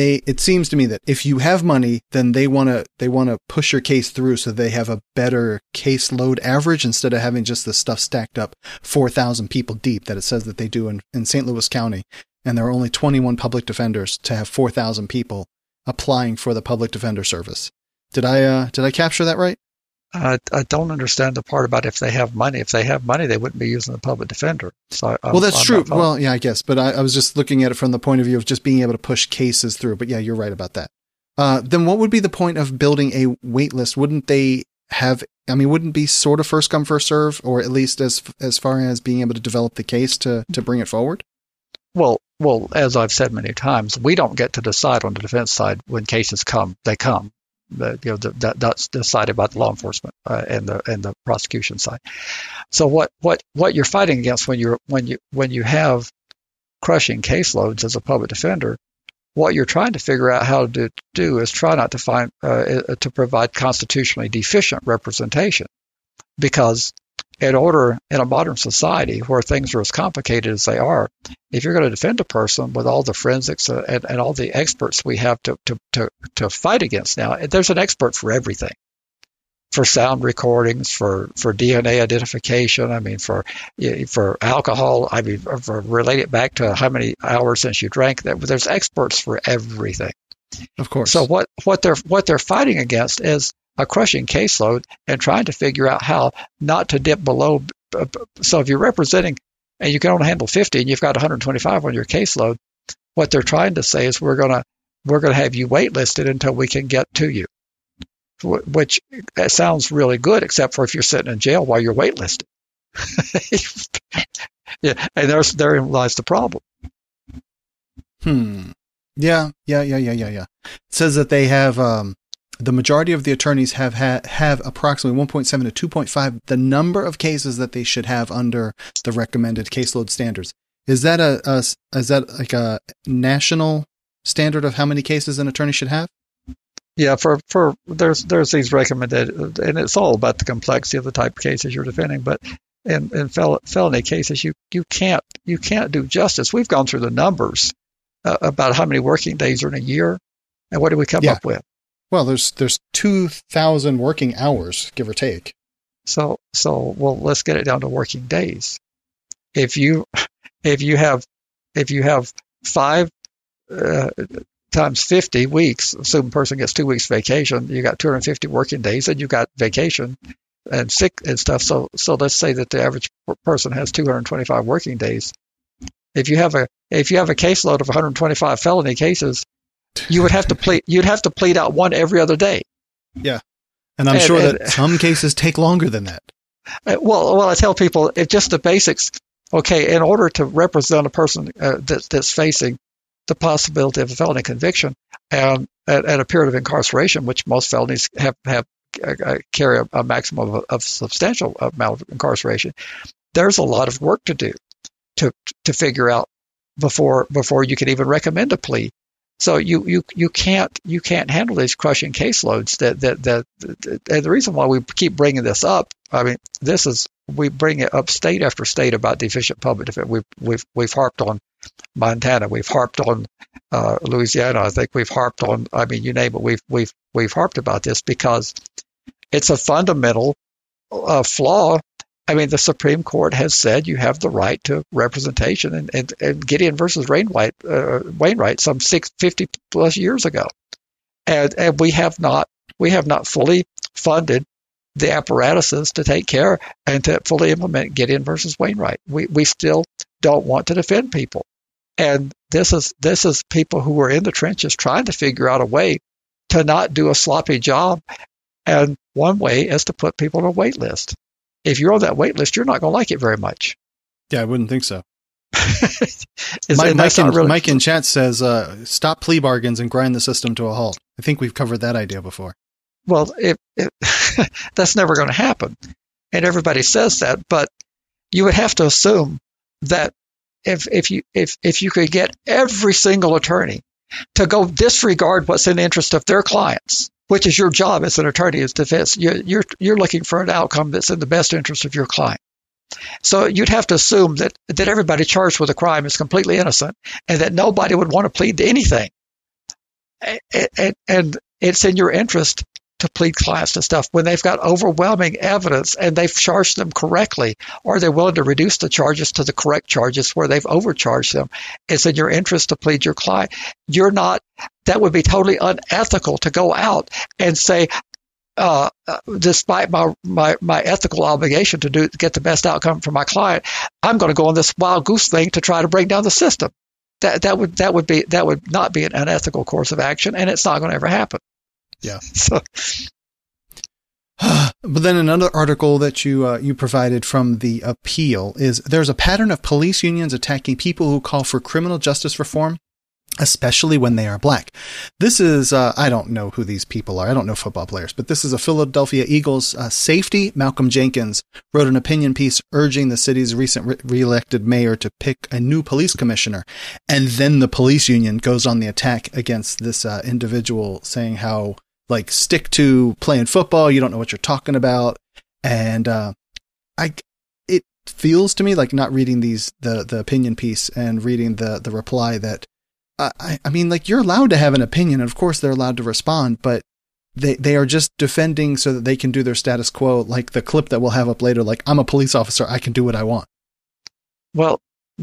me that if you have money, then they want to push your case through so they have a better caseload average instead of having just the stuff stacked up 4,000 people deep that it says that they do in St. Louis County. And there are only 21 public defenders to have 4,000 people applying for the public defender service. Did I capture that right? I don't understand the part about if they have money. If they have money, they wouldn't be using the public defender. So well, that's true. Well, yeah, I guess. But I was just looking at it from the point of view of just being able to push cases through. But yeah, you're right about that. Then what would be the point of building a wait list? Wouldn't they have, wouldn't it be sort of first come, first serve, or at least as far as being able to develop the case to bring it forward? Well, as I've said many times, we don't get to decide on the defense side when cases come. They come. That's decided by the law enforcement and the prosecution side. So what you're fighting against when you have crushing caseloads as a public defender, what you're trying to figure out how to do is try not to find to provide constitutionally deficient representation, because in a modern society where things are as complicated as they are, if you're going to defend a person with all the forensics and all the experts we have to fight against now, there's an expert for everything, for sound recordings, for DNA identification. For alcohol. For relate it back to how many hours since you drank. There's experts for everything. Of course. So what they're fighting against is a crushing caseload and trying to figure out how not to dip below. So if you're representing and you can only handle 50 and you've got 125 on your caseload, what they're trying to say is we're going to have you waitlisted until we can get to you, which sounds really good, except for if you're sitting in jail while you're waitlisted. Yeah, and therein lies the problem. Yeah. It says that they have the majority of the attorneys have approximately 1.7 to 2.5 the number of cases that they should have under the recommended caseload standards. Is that like a national standard of how many cases an attorney should have? Yeah, for there's these recommended, and it's all about the complexity of the type of cases you're defending. But in felony cases, you can't do justice. We've gone through the numbers about how many working days are in a year, and what do we come up with? Well, there's 2,000 working hours, give or take. So let's get it down to working days. If you have 5 times 50 weeks, assume a person gets 2 weeks vacation, you got 250 working days, and you got vacation and sick and stuff. So let's say that the average person has 225 working days. If you have a caseload of 125 felony cases, you'd have to plead out one every other day. Yeah. And I'm sure that some cases take longer than that. Well, I tell people, it's just the basics. Okay, in order to represent a person that's facing the possibility of a felony conviction and a period of incarceration, which most felonies have carry a maximum of substantial amount of incarceration, there's a lot of work to do to figure out before you can even recommend a plea. So you can't handle these crushing caseloads. And the reason why we keep bringing this up, we bring it up state after state about deficient public defense. We've harped on Montana, we've harped on Louisiana. I think we've harped on. You name it. We've harped about this because it's a fundamental flaw I mean, the Supreme Court has said you have the right to representation, and Gideon versus Wainwright some 50 plus years ago, and we have not fully funded the apparatuses to take care and to fully implement Gideon versus Wainwright. We still don't want to defend people, and this is people who are in the trenches trying to figure out a way to not do a sloppy job, and one way is to put people on a wait list. If you're on that wait list, you're not going to like it very much. Yeah, I wouldn't think so. Mike in chat says, stop plea bargains and grind the system to a halt. I think we've covered that idea before. Well, that's never going to happen. And everybody says that, but you would have to assume that if you could get every single attorney to go disregard what's in the interest of their clients, which is your job as an attorney, is defense. You're looking for an outcome that's in the best interest of your client. So you'd have to assume that everybody charged with a crime is completely innocent, and that nobody would want to plead to anything. And it's in your interest to plead clients to stuff when they've got overwhelming evidence and they've charged them correctly, or they're willing to reduce the charges to the correct charges where they've overcharged them. It's in your interest to plead your client. That would be totally unethical to go out and say, despite my ethical obligation to get the best outcome for my client, I'm going to go on this wild goose thing to try to bring down the system. That would not be an unethical course of action, and it's not going to ever happen. Yeah. So, but then another article that you provided from the Appeal is there's a pattern of police unions attacking people who call for criminal justice reform, especially when they are black. This is, I don't know who these people are. I don't know football players, but this is a Philadelphia Eagles safety. Malcolm Jenkins wrote an opinion piece urging the city's recent re-elected mayor to pick a new police commissioner. And then the police union goes on the attack against this individual, saying how, like, stick to playing football. You don't know what you're talking about. And it feels to me like, not reading the opinion piece and reading the reply, that I mean, like, you're allowed to have an opinion, and of course they're allowed to respond, but they are just defending so that they can do their status quo, like the clip that we'll have up later, like, I'm a police officer, I can do what I want. Well,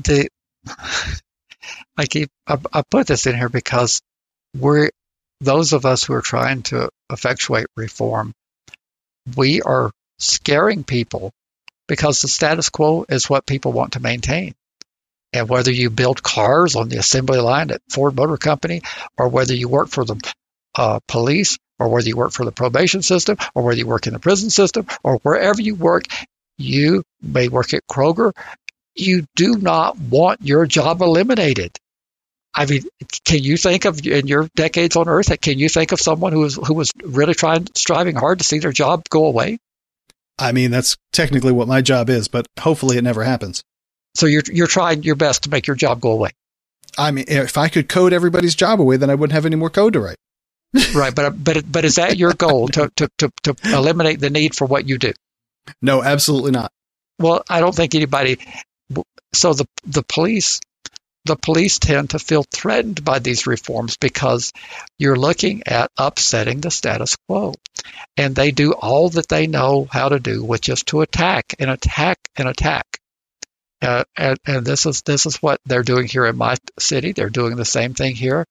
I put this in here because those of us who are trying to effectuate reform, we are scaring people because the status quo is what people want to maintain. And whether you build cars on the assembly line at Ford Motor Company, or whether you work for the police, or whether you work for the probation system, or whether you work in the prison system, or wherever you work, you may work at Kroger, you do not want your job eliminated. I mean, can you think of, in your decades on Earth, can you think of someone who was really striving hard to see their job go away? I mean, that's technically what my job is, but hopefully it never happens. So you're trying your best to make your job go away. I mean, if I could code everybody's job away, then I wouldn't have any more code to write. Right, but is that your goal, to eliminate the need for what you do? No, absolutely not. Well, I don't think anybody. So the police tend to feel threatened by these reforms because you're looking at upsetting the status quo, and they do all that they know how to do, which is to attack and attack and attack. And this is what they're doing here in my city. They're doing the same thing here.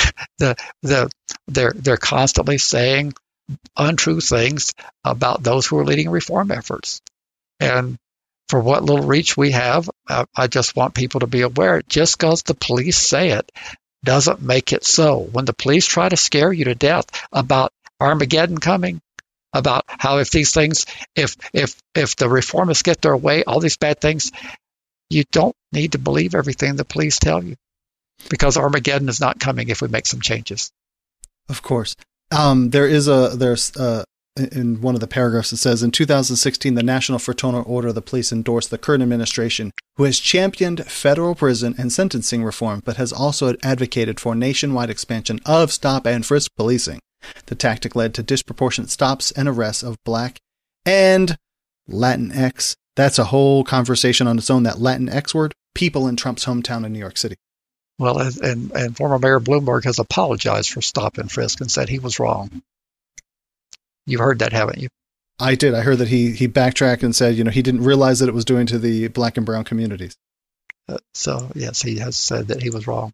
They're constantly saying untrue things about those who are leading reform efforts. And for what little reach we have, I just want people to be aware. Just because the police say it doesn't make it so. When the police try to scare you to death about Armageddon coming, about how if these things, if the reformists get their way, all these bad things, you don't need to believe everything the police tell you, because Armageddon is not coming if we make some changes. Of course. There's in one of the paragraphs it says, in 2016, the National Fraternal Order of the Police endorsed the current administration, who has championed federal prison and sentencing reform, but has also advocated for nationwide expansion of stop and frisk policing. The tactic led to disproportionate stops and arrests of Black and Latinx. That's a whole conversation on its own, that Latinx word, people in Trump's hometown in New York City. Well, and former Mayor Bloomberg has apologized for stop and frisk and said he was wrong. You've heard that, haven't you? I did. I heard that he backtracked and said, he didn't realize that it was doing to the black and brown communities. So, yes, he has said that he was wrong.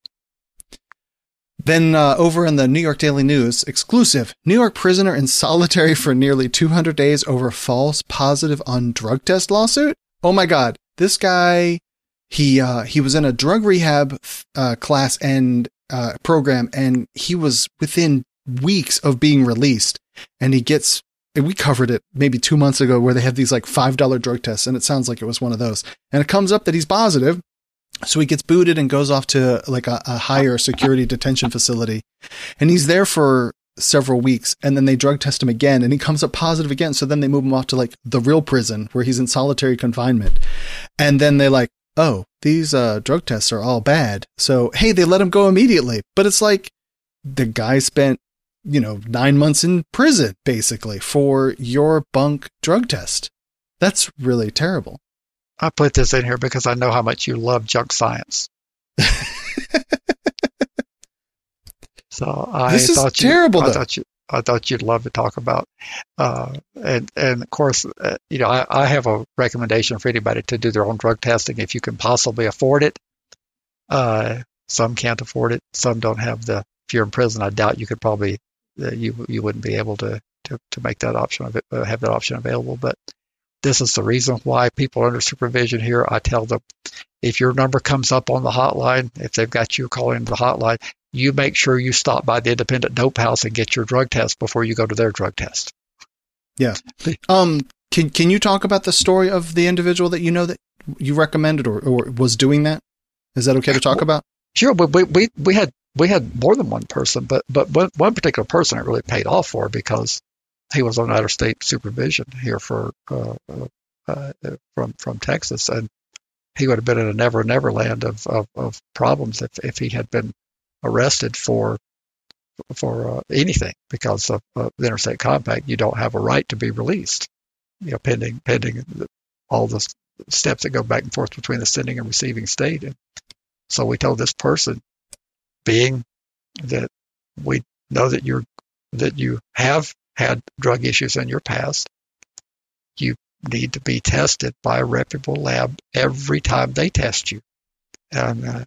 Then over in the New York Daily News, exclusive, New York prisoner in solitary for nearly 200 days over false positive on drug test lawsuit. Oh my God. This guy, he was in a drug rehab class and program, and he was within weeks of being released. And we covered it maybe 2 months ago where they have these like $5 drug tests, and it sounds like it was one of those. And it comes up that he's positive. So he gets booted and goes off to like a higher security detention facility. And he's there for several weeks, and then they drug test him again, and he comes up positive again. So then they move him off to like the real prison where he's in solitary confinement. And then they're like, oh, these drug tests are all bad. So, hey, they let him go immediately. But it's like the guy spent, 9 months in prison basically for your bunk drug test. That's really terrible. I put this in here because I know how much you love junk science. So this is terrible. I thought you'd love to talk about, and of course, I have a recommendation for anybody to do their own drug testing if you can possibly afford it. Some can't afford it. Some don't have the. If you're in prison, I doubt you could probably you wouldn't be able to make that option have that option available, but. This is the reason why people under supervision here, I tell them, if your number comes up on the hotline, if they've got you calling the hotline, you make sure you stop by the independent dope house and get your drug test before you go to their drug test. Yeah. Can you talk about the story of the individual that that you recommended or was doing that? Is that okay to talk about? Sure. We had more than one person, but one particular person it really paid off for because he was on out-of-state supervision here from Texas, and he would have been in a never land of problems if he had been arrested for anything because of the interstate compact. You don't have a right to be released, pending all the steps that go back and forth between the sending and receiving state. And so we told this person, being that we know that you have had drug issues in your past, you need to be tested by a reputable lab every time they test you. And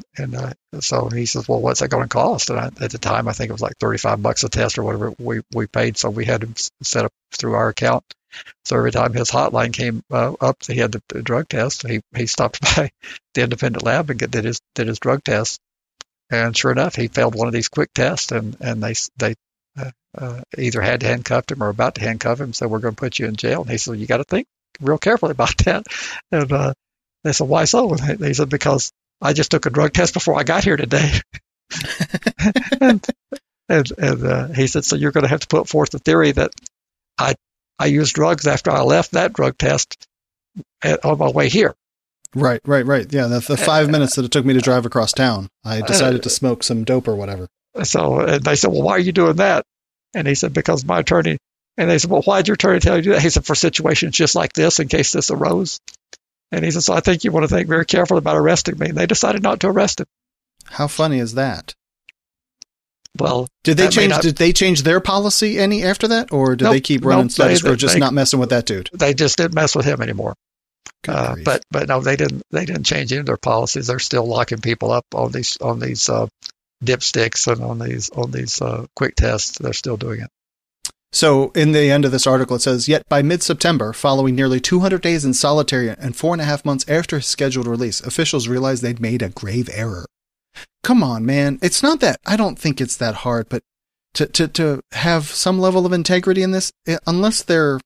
so he says, well, what's that going to cost? And at the time, I think it was like $35 a test or whatever we paid. So we had him set up through our account. So every time his hotline came up, he had the drug test. He stopped by the independent lab and did his drug test. And sure enough, he failed one of these quick tests, and they either had to handcuff him or about to handcuff him, so we're going to put you in jail. And he said, you got to think real carefully about that. And they said, why so? And he said, because I just took a drug test before I got here today. and he said, so you're going to have to put forth the theory that I used drugs after I left that drug test on my way here. Right. Yeah, the 5 minutes that it took me to drive across town, I decided to smoke some dope or whatever. So they said, well, why are you doing that? And he said, because my attorney. And they said, well, why did your attorney tell you to do that? He said, for situations just like this, in case this arose. And he said, so I think you want to think very carefully about arresting me. And they decided not to arrest him. How funny is that? Well, did they change their policy any after that, or did they keep running status quo, just not messing with that dude? They just didn't mess with him anymore. But no, they didn't change any of their policies. They're still locking people up on these dipsticks and on these quick tests. They're still doing it. So in the end of this article, it says, yet by mid-September, following nearly 200 days in solitary and 4.5 months after his scheduled release, officials realized they'd made a grave error. Come on, man. It's not that, I don't think it's that hard, but to have some level of integrity in this, unless they're,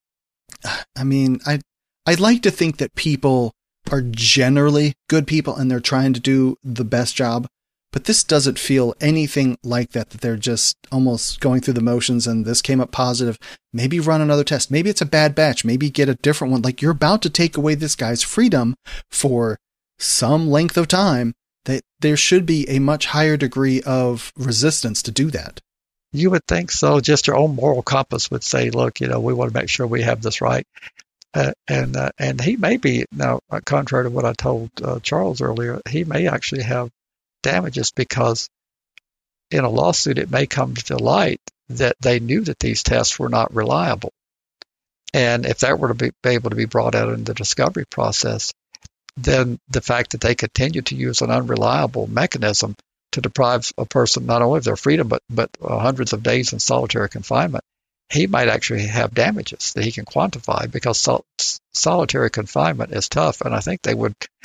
I'd like to think that people are generally good people and they're trying to do the best job. But this doesn't feel anything like that they're just almost going through the motions and this came up positive. Maybe run another test. Maybe it's a bad batch. Maybe get a different one. Like, you're about to take away this guy's freedom for some length of time. That there should be a much higher degree of resistance to do that. You would think so. Just your own moral compass would say, look, we want to make sure we have this right. And he may be, now, contrary to what I told Charles earlier, he may actually have damages because in a lawsuit it may come to light that they knew that these tests were not reliable. And if that were to be able to be brought out in the discovery process, then the fact that they continue to use an unreliable mechanism to deprive a person not only of their freedom, but hundreds of days in solitary confinement, he might actually have damages that he can quantify, because solitary confinement is tough. And I think you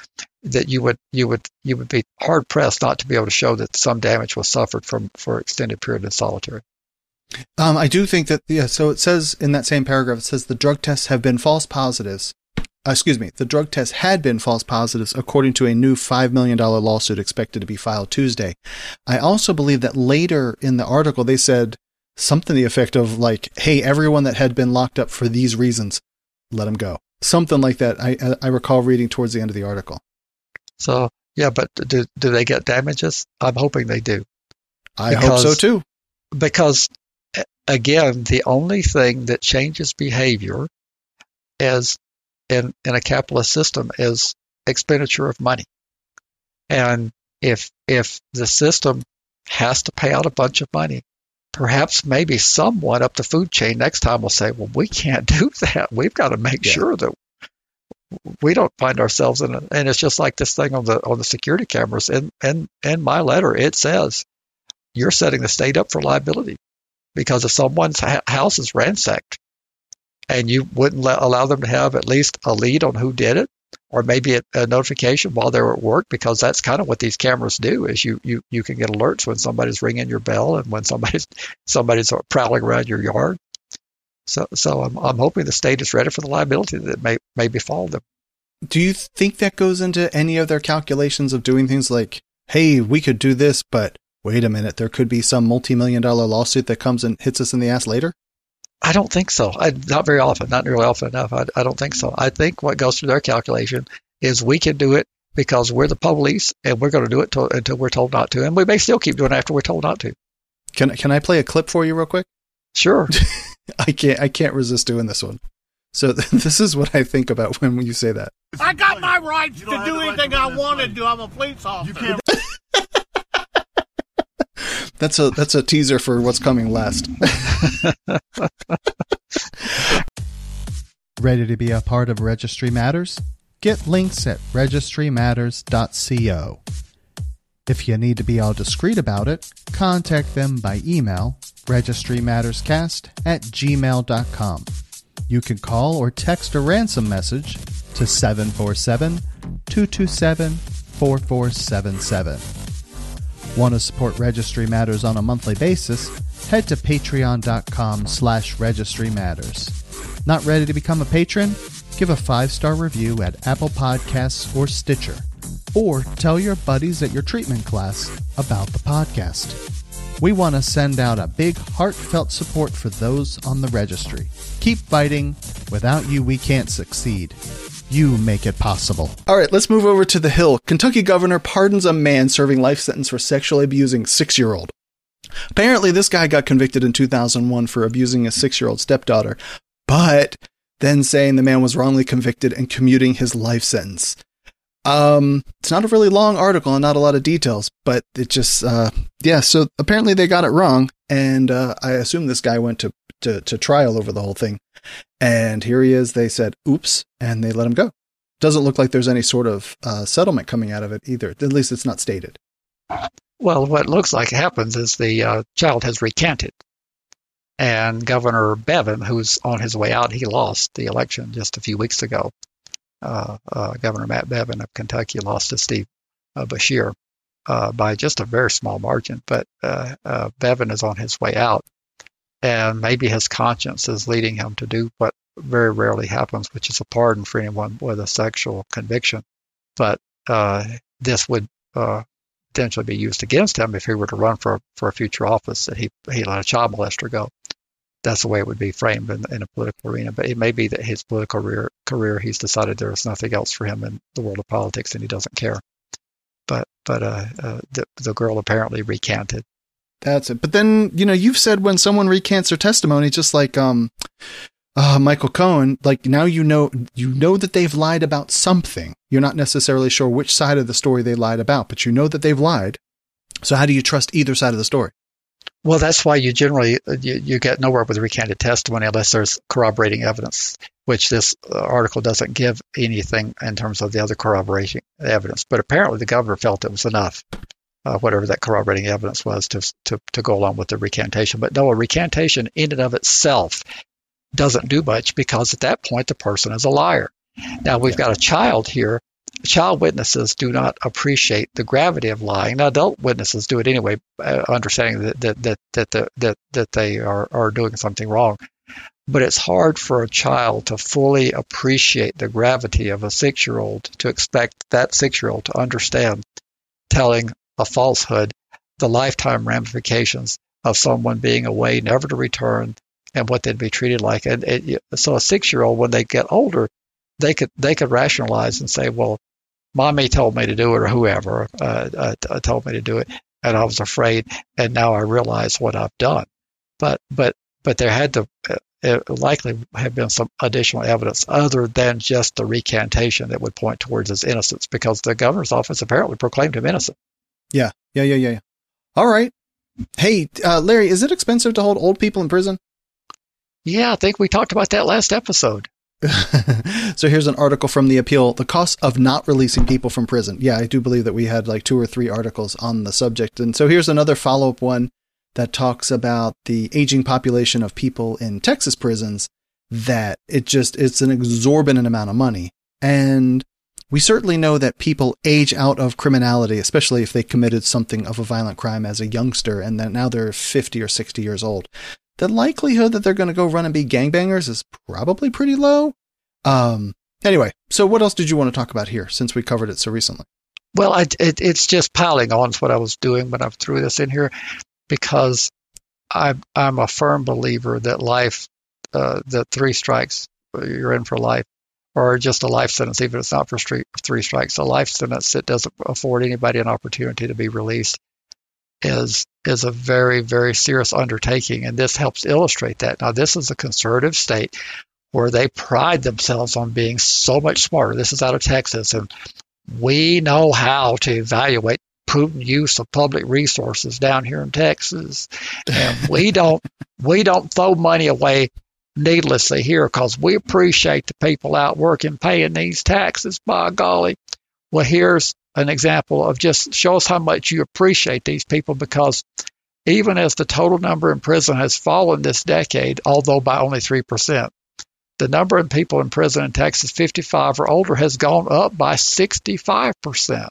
would be hard pressed not to be able to show that some damage was suffered for extended period in solitary. I do think that, so it says in that same paragraph, it says the drug tests have been false positives. The drug tests had been false positives according to a new $5 million lawsuit expected to be filed Tuesday. I also believe that later in the article, they said something to the effect of like, hey, everyone that had been locked up for these reasons, let them go. Something like that. I recall reading towards the end of the article. So, yeah, but do they get damages? I'm hoping they do. I hope so too. Because, again, the only thing that changes behavior is in a capitalist system is expenditure of money. And if the system has to pay out a bunch of money, perhaps maybe someone up the food chain next time will say, well, we can't do that. We've got to make sure that we don't find ourselves in it. And it's just like this thing on the security cameras. In my letter, it says you're setting the state up for liability, because if someone's house is ransacked and you wouldn't allow them to have at least a lead on who did it, or maybe a notification while they're at work, because that's kind of what these cameras do, is you can get alerts when somebody's ringing your bell and when somebody's prowling around your yard. So I'm hoping the state is ready for the liability that may befall them. Do you think that goes into any of their calculations of doing things like, hey, we could do this, but wait a minute, there could be some multi-million-dollar lawsuit that comes and hits us in the ass later? I don't think so. Not very often, not nearly often enough. I don't think so. I think what goes through their calculation is we can do it because we're the police, and we're going to do it until we're told not to. And we may still keep doing it after we're told not to. Can I play a clip for you real quick? Sure. I can't resist doing this one. So this is what I think about when you say that. I got my rights to do anything I want to do. I'm a police officer. That's a teaser for what's coming last. Ready to be a part of Registry Matters? Get links at registrymatters.co. If you need to be all discreet about it, contact them by email, registrymatterscast@gmail.com. You can call or text a ransom message to 747-227-4477. Want to support Registry Matters on a monthly basis? Head to patreon.com/Registry Matters. Not ready to become a patron? Give a 5-star review at Apple Podcasts or Stitcher. Or tell your buddies at your treatment class about the podcast. We want to send out a big heartfelt support for those on the registry. Keep fighting. Without you, we can't succeed. You make it possible. All right, let's move over to the Hill. Kentucky governor pardons a man serving life sentence for sexually abusing 6-year-old. Apparently, this guy got convicted in 2001 for abusing a 6-year-old stepdaughter, but then saying the man was wrongly convicted and commuting his life sentence. It's not a really long article and not a lot of details, but it just, so apparently they got it wrong. And, I assume this guy went to trial over the whole thing. And here he is. They said, oops, and they let him go. Doesn't look like there's any sort of, settlement coming out of it either. At least it's not stated. Well, what looks like happens is the child has recanted. And Governor Bevin, who's on his way out, he lost the election just a few weeks ago. Governor Matt Bevin of Kentucky lost to Steve Beshear by just a very small margin. But Bevin is on his way out, and maybe his conscience is leading him to do what very rarely happens, which is a pardon for anyone with a sexual conviction. But this would potentially be used against him if he were to run for a future office, that he let a child molester go. That's the way it would be framed in a political arena. But it may be that his political career, he's decided there's nothing else for him in the world of politics and he doesn't care. But the girl apparently recanted. That's it. But then, you've said when someone recants their testimony, just like Michael Cohen, like now you know that they've lied about something. You're not necessarily sure which side of the story they lied about, but you know that they've lied. So how do you trust either side of the story? Well, that's why you generally you get nowhere with recanted testimony unless there's corroborating evidence, which this article doesn't give anything in terms of the other corroborating evidence. But apparently the governor felt it was enough, whatever that corroborating evidence was, to go along with the recantation. But no, a recantation in and of itself doesn't do much, because at that point the person is a liar. Now we've got a child here. Child witnesses do not appreciate the gravity of lying. Now, adult witnesses do it anyway, understanding that they are doing something wrong. But it's hard for a child to fully appreciate the gravity of a 6-year-old, to expect that 6-year-old to understand telling a falsehood, the lifetime ramifications of someone being away, never to return, and what they'd be treated like. And so a 6-year-old, when they get older, they could rationalize and say, well, Mommy told me to do it, or whoever told me to do it, and I was afraid, and now I realize what I've done. But there had to likely have been some additional evidence other than just the recantation that would point towards his innocence, because the governor's office apparently proclaimed him innocent. Yeah. All right. Hey, Larry, is it expensive to hold old people in prison? Yeah, I think we talked about that last episode. So here's an article from The Appeal, the cost of not releasing people from prison. Yeah, I do believe that we had like 2 or 3 articles on the subject. And so here's another follow-up one that talks about the aging population of people in Texas prisons, that it's an exorbitant amount of money. And we certainly know that people age out of criminality, especially if they committed something of a violent crime as a youngster, and then now they're 50 or 60 years old. The likelihood that they're going to go run and be gangbangers is probably pretty low. Anyway, so what else did you want to talk about here, since we covered it so recently? Well, it's just piling on to what I was doing when I threw this in here, because I'm a firm believer that life, that 3 strikes, you're in for life, or just a life sentence, even if it's not for 3 strikes, a life sentence that doesn't afford anybody an opportunity to be released is a very, very serious undertaking, and this helps illustrate that. Now, this is a conservative state where they pride themselves on being so much smarter. This is out of Texas, and we know how to evaluate prudent use of public resources down here in Texas, and we don't throw money away needlessly here, because we appreciate the people out working, paying these taxes, by golly. Well, here's an example of just show us how much you appreciate these people, because even as the total number in prison has fallen this decade, although by only 3%, the number of people in prison in Texas 55 or older has gone up by 65%.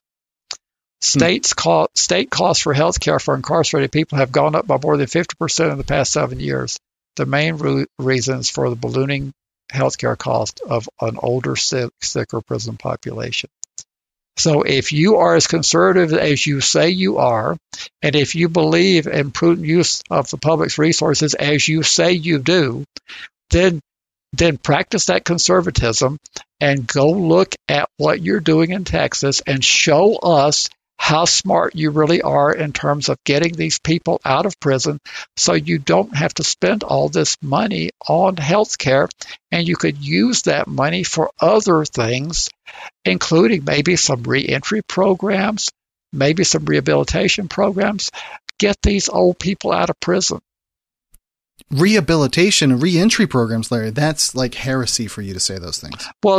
State costs for health care for incarcerated people have gone up by more than 50% in the past 7 years. The main reasons for the ballooning health care cost of an older, sicker prison population. So if you are as conservative as you say you are, and if you believe in prudent use of the public's resources as you say you do, then practice that conservatism and go look at what you're doing in Texas and show us how smart you really are in terms of getting these people out of prison, so you don't have to spend all this money on health care, and you could use that money for other things, including maybe some reentry programs, maybe some rehabilitation programs. Get these old people out of prison. Rehabilitation and reentry programs, Larry, that's like heresy for you to say those things. Well,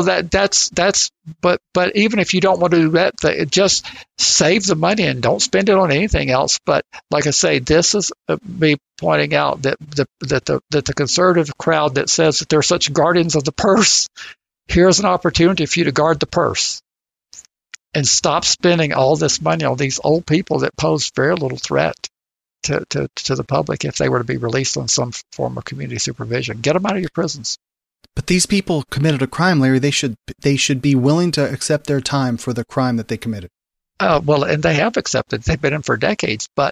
but even if you don't want to do that, just save the money and don't spend it on anything else. But like I say, this is me pointing out that the conservative crowd that says that they're such guardians of the purse, here's an opportunity for you to guard the purse and stop spending all this money on these old people that pose very little threat to the public if they were to be released on some form of community supervision. Get them out of your prisons. But these people committed a crime, Larry. They should be willing to accept their time for the crime that they committed. Well, and they have accepted. They've been in for decades. But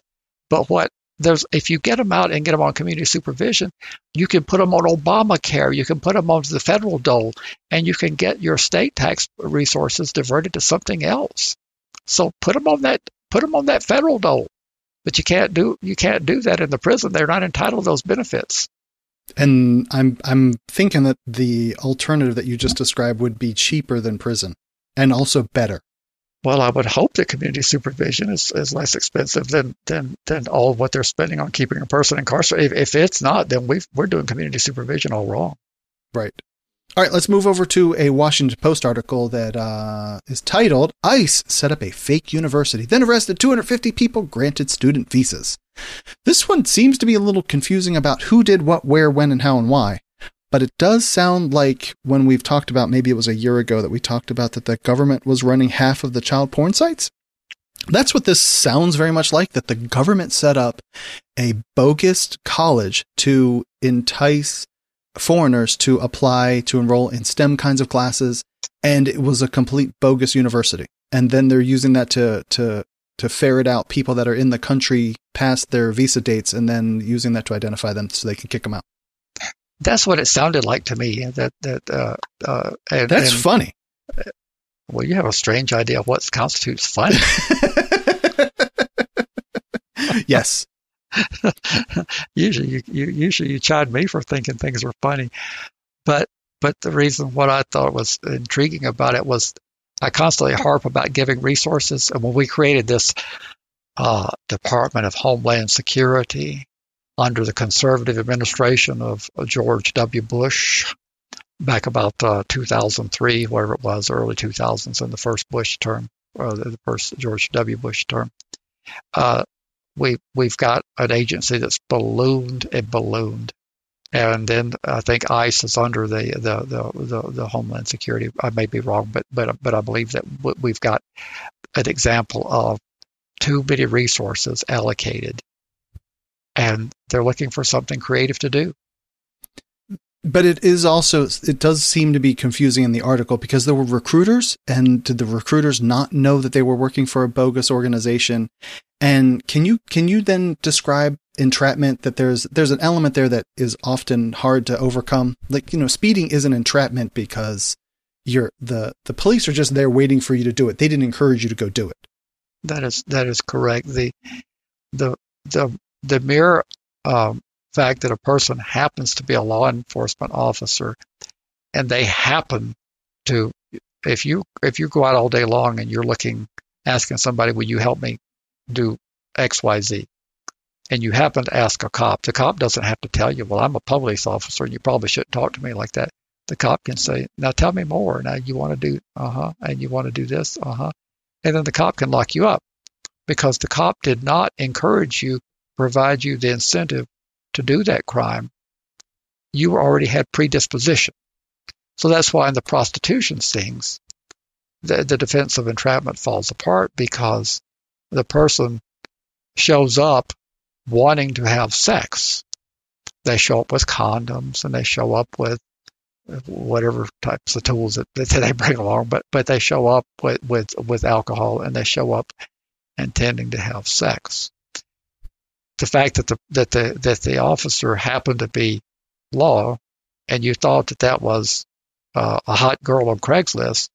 if you get them out and get them on community supervision, you can put them on Obamacare. You can put them on the federal dole, and you can get your state tax resources diverted to something else. So put them on that federal dole. But you can't do that in the prison. They're not entitled to those benefits. And I'm thinking that the alternative that you just described would be cheaper than prison, and also better. Well, I would hope that community supervision is less expensive than all of what they're spending on keeping a person incarcerated. If it's not, then we're doing community supervision all wrong. Right. All right, let's move over to a Washington Post article that is titled, ICE set up a fake university, then arrested 250 people, granted student visas. This one seems to be a little confusing about who did what, where, when, and how, and why. But it does sound like when we've talked about, maybe it was a year ago that we talked about that the government was running half of the child porn sites. That's what this sounds very much like, that the government set up a bogus college to entice foreigners to apply to enroll in STEM kinds of classes, and it was a complete bogus university. And then they're using that to ferret out people that are in the country past their visa dates, and then using that to identify them so they can kick them out. That's what it sounded like to me. That's funny. Well, you have a strange idea of what constitutes funny. Yes. Usually you chide me for thinking things are funny, but the reason what I thought was intriguing about it was I constantly harp about giving resources, and when we created this Department of Homeland Security under the conservative administration of George W. Bush back about 2003, whatever it was, early 2000s, in the first Bush term, or the first George W. Bush term. We've got an agency that's ballooned, and then I think ICE is under the Homeland Security. I may be wrong, but I believe that we've got an example of too many resources allocated, and they're looking for something creative to do. But it does seem to be confusing in the article because there were recruiters, and did the recruiters not know that they were working for a bogus organization? And can you then describe entrapment, that there's an element there that is often hard to overcome? Like, speeding isn't entrapment because the police are just there waiting for you to do it. They didn't encourage you to go do it. That is correct. The mere fact that a person happens to be a law enforcement officer, and they happen to, if you go out all day long and you're asking somebody, will you help me do XYZ, and you happen to ask a cop, the cop doesn't have to tell you, well, I'm a police officer and you probably shouldn't talk to me like that. The cop can say, now tell me more. Now you want to do and you want to do this, and then the cop can lock you up because the cop did not encourage you, provide you the incentive to do that crime. You already had predisposition. So that's why in the prostitution stings, the defense of entrapment falls apart, because the person shows up wanting to have sex. They show up with condoms, and they show up with whatever types of tools that they bring along, but they show up with alcohol, and they show up intending to have sex. The fact that the officer happened to be law, and you thought that was a hot girl on Craigslist,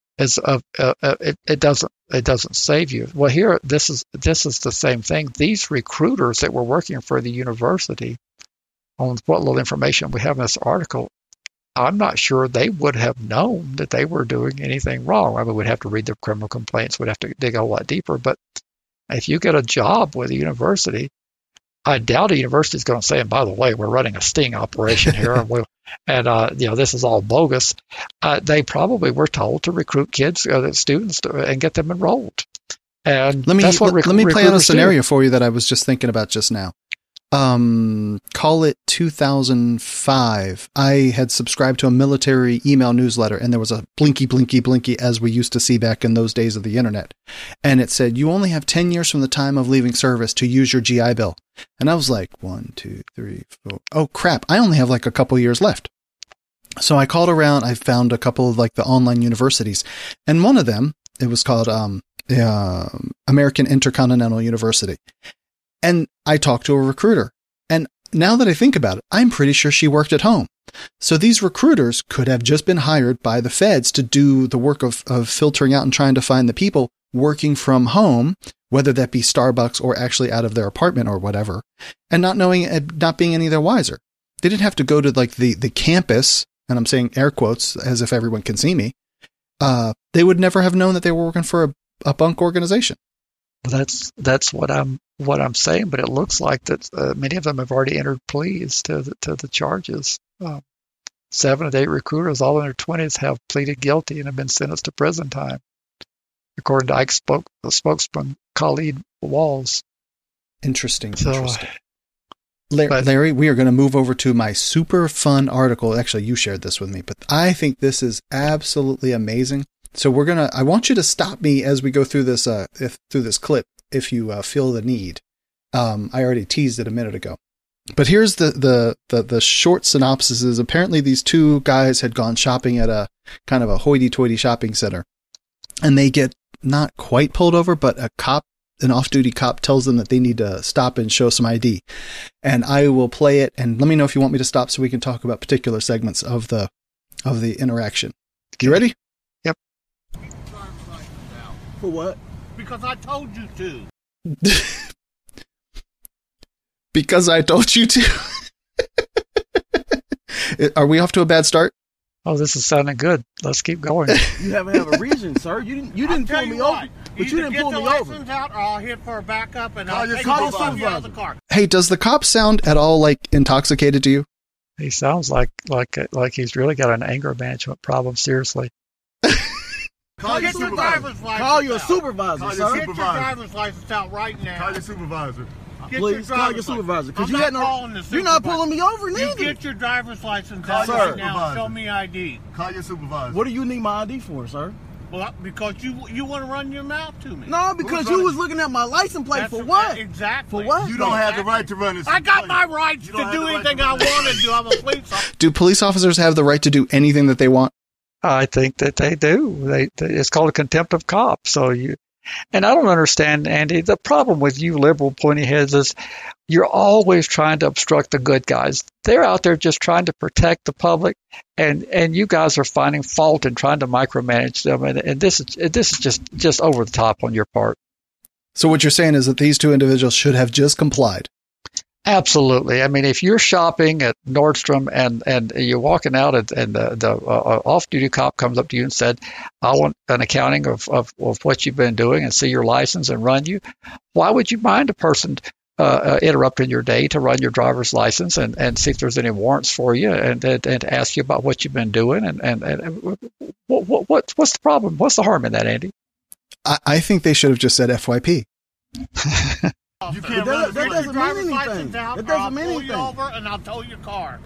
it doesn't save you. Well, here this is the same thing. These recruiters that were working for the university, on what little information we have in this article, I'm not sure they would have known that they were doing anything wrong. I mean, we'd have to read their criminal complaints. We'd have to dig a lot deeper. But if you get a job with a university, I doubt a university is going to say, and by the way, we're running a sting operation here, and this is all bogus. They probably were told to recruit kids, students, and get them enrolled. And let me play out a scenario for you that I was just thinking about just now. Call it 2005. I had subscribed to a military email newsletter, and there was a blinky, blinky, blinky, as we used to see back in those days of the internet. And it said, you only have 10 years from the time of leaving service to use your GI Bill. And I was like, 1, 2, 3, 4. Oh crap. I only have like a couple years left. So I called around. I found a couple of like the online universities, and one of them, it was called, American Intercontinental University. And I talked to a recruiter, and now that I think about it, I'm pretty sure she worked at home. So these recruiters could have just been hired by the feds to do the work of filtering out and trying to find the people working from home, whether that be Starbucks or actually out of their apartment or whatever, and not being any the wiser. They didn't have to go to like the campus, and I'm saying air quotes as if everyone can see me. They would never have known that they were working for a bunk organization. That's what I'm saying. But it looks like that many of them have already entered pleas to the charges. 7 of the 8 recruiters, all in their 20s, have pleaded guilty and have been sentenced to prison time, according to Ike's spokesman Khalid Walls. Interesting. So, Larry, we are going to move over to my super fun article. Actually, you shared this with me, but I think this is absolutely amazing. So I want you to stop me as we go through this, through this clip, if you feel the need. I already teased it a minute ago, but here's the short synopsis is apparently these 2 guys had gone shopping at a kind of a hoity-toity shopping center, and they get not quite pulled over, but an off-duty cop tells them that they need to stop and show some ID. And I will play it, and let me know if you want me to stop so we can talk about particular segments of the interaction. You ready? Yep. For what? Because I told you to. Because I told you to. Are we off to a bad start? Oh, this is sounding good. Let's keep going. You haven't have a reason, sir. You didn't pull me over. But you didn't pull me over. Get the license out, or I'll hit for a backup, and I'll take you out of the car. Hey, does the cop sound at all like intoxicated to you? He sounds like he's really got an anger management problem. Seriously. Call your driver's license. Call your supervisor, sir. Get your driver's license out right now. Call your supervisor. Please call your supervisor, because you're not pulling me over neither. You get your driver's license out right now. Show me ID. Call your supervisor. What do you need my ID for, sir? Well, because you want to run your mouth to me. No, because you was looking at my license plate. For what? Exactly. For what? You don't have the right to run this. I got my rights to do anything I want to do. I'm a police officer. Do police officers have the right to do anything that they want? I think that they do. It's called a contempt of cop. And I don't understand, Andy. The problem with you liberal pointy heads is you're always trying to obstruct the good guys. They're out there just trying to protect the public, and you guys are finding fault and trying to micromanage them. And this is just over the top on your part. So what you're saying is that these 2 individuals should have just complied. Absolutely. I mean, if you're shopping at Nordstrom and you're walking out and the off-duty cop comes up to you and said, I want an accounting of what you've been doing and see your license and run you, why would you mind a person interrupting your day to run your driver's license and see if there's any warrants for you and ask you about what you've been doing? And what's the problem? What's the harm in that, Andy? I think they should have just said FYP. You can't that doesn't mean anything. That doesn't mean anything. I'll pull you over and I'll tow your car.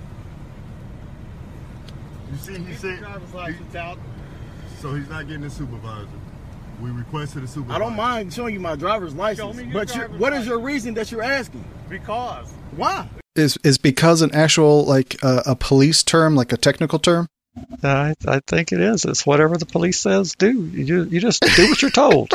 You see, he said. Driver's license out. So he's not getting a supervisor. We requested a supervisor. I don't mind showing you my driver's license, but what is your reason that you're asking? Because. Why? Is because an actual a police term, like a technical term? I think it is. It's whatever the police says do. You just do what you're told.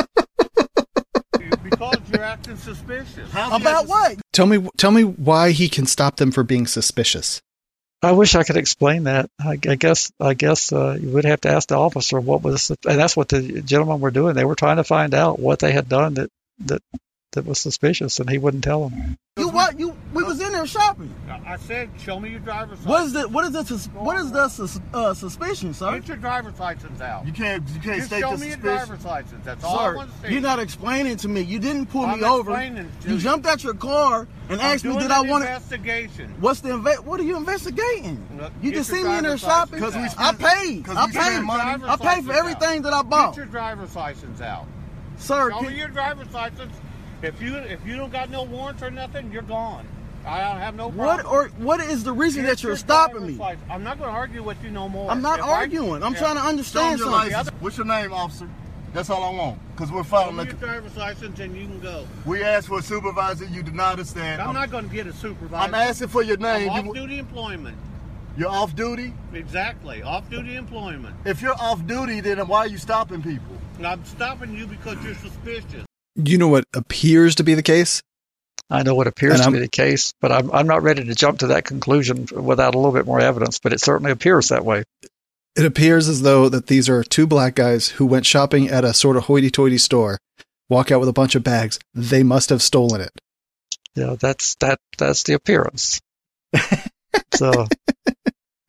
Because you're acting suspicious. About what? Tell me why he can stop them for being suspicious. I wish I could explain that. I guess you would have to ask the officer what was, and that's what the gentlemen were doing. They were trying to find out what they had done that was suspicious, and he wouldn't tell them. We was in there shopping. I said, show me your driver's license. What is the suspicion, sir? Get your driver's license out. You can't Just state show the me your suspicion. driver's license. That's all I want to see. You're not explaining to me. You didn't pull me I'm over. explaining to You you. jumped out your car and asked me, did I want to? Investigation. What are you investigating? Look, You get just your see me in there driver's shopping. license I paid. I paid for everything that I bought. Get your driver's license out. Sir, Show me your driver's license. If you don't got no warrants or nothing, you're gone. I have no problem. what is the reason Get that you're your stopping driver's me? license. I'm not going to argue with you no more. I'm not arguing. I'm trying to understand Show 'em something. your license. What's your name, officer? That's all I want. Because we're following. Show me your driver's license and you can go. We asked for a supervisor. You denied us that. I'm not going to get a supervisor. I'm asking for your name. I'm off-duty employment. You're off duty? Exactly. Off-duty employment. If you're off duty, then why are you stopping people? I'm stopping you because you're suspicious. You know what appears to be the case? I know what appears to be the case, but I'm not ready to jump to that conclusion without a little bit more evidence, but it certainly appears that way. It appears as though that these are 2 black guys who went shopping at a sort of hoity-toity store, walk out with a bunch of bags. They must have stolen it. Yeah, that's the appearance. So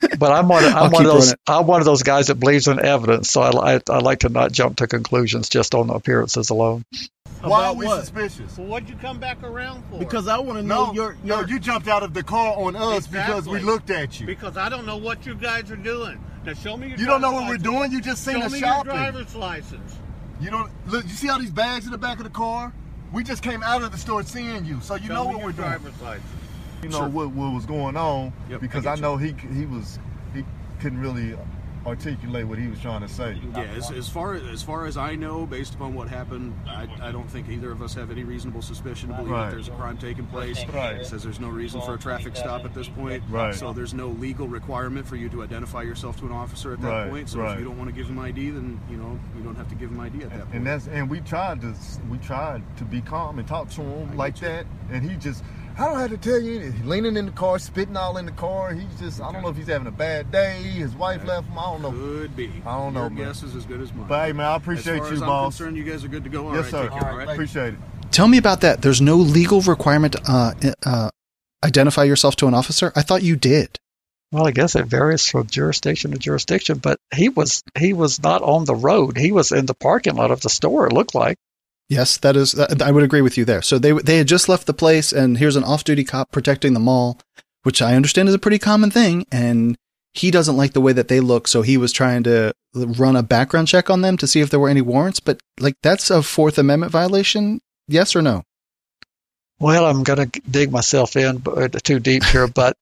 But I'm one of those guys that believes in evidence, so I like to not jump to conclusions just on appearances alone. Why are we suspicious? Well, what'd you come back around for? Because I want to know No, you jumped out of the car on us because we looked at you. Because I don't know what you guys are doing. Now show me your. You don't know what we're doing. You just seen us shopping. Show me your driver's license. You don't look. You see all these bags in the back of the car? We just came out of the store seeing you, so you know what we're doing. Driver's license. You know what was going on because I know he couldn't really articulate what he was trying to say. Yeah, as far as I know, based upon what happened, I don't think either of us have any reasonable suspicion to believe that there's a crime taking place. Right. It says there's no reason for a traffic stop at this point. Right. So there's no legal requirement for you to identify yourself to an officer at that point. So if you don't want to give him ID, then you don't have to give him ID at that point. And we tried to be calm and talk to him like that, and he just. I don't have to tell you anything. He's leaning in the car, spitting all in the car. He's just, I don't know if he's having a bad day. His wife left him. I don't know. Could be. I don't know, man. Your guess is as good as mine. But, hey, man, I appreciate you, boss. As far as I'm concerned, you guys are good to go. Yes, sir. Take care, all right? Appreciate it. Tell me about that. There's no legal requirement to identify yourself to an officer? I thought you did. Well, I guess it varies from jurisdiction to jurisdiction, but he was not on the road. He was in the parking lot of the store, it looked like. Yes, that is. I would agree with you there. So they had just left the place, and here's an off-duty cop protecting the mall, which I understand is a pretty common thing. And he doesn't like the way that they look, so he was trying to run a background check on them to see if there were any warrants. But like, that's a Fourth Amendment violation. Yes or no? Well, I'm going to dig myself in too deep here, but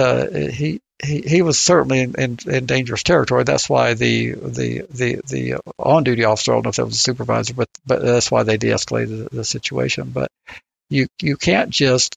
he was certainly in dangerous territory. That's why the on-duty officer, I don't know if that was a supervisor, but that's why they de-escalated the situation. But you can't just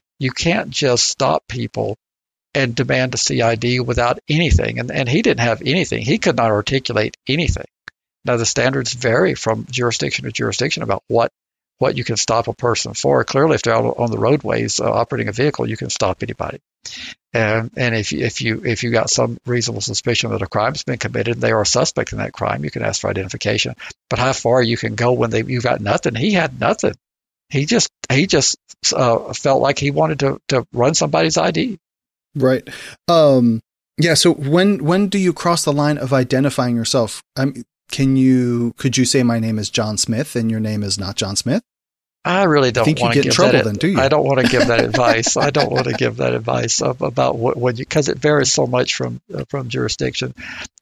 stop people and demand a CID without anything. And he didn't have anything. He could not articulate anything. Now, the standards vary from jurisdiction to jurisdiction about what you can stop a person for. Clearly, if they're out on the roadways operating a vehicle, you can stop anybody. And if you got some reasonable suspicion that a crime's been committed, and they are a suspect in that crime, you can ask for identification. But how far you can go when you've got nothing? He had nothing. He just felt like he wanted to run somebody's ID. Right. Yeah. So when do you cross the line of identifying yourself? Could you say my name is John Smith and your name is not John Smith? I really don't want to give that. Then, do you? I don't want to give that advice. I don't want to give that advice about what because it varies so much from jurisdiction.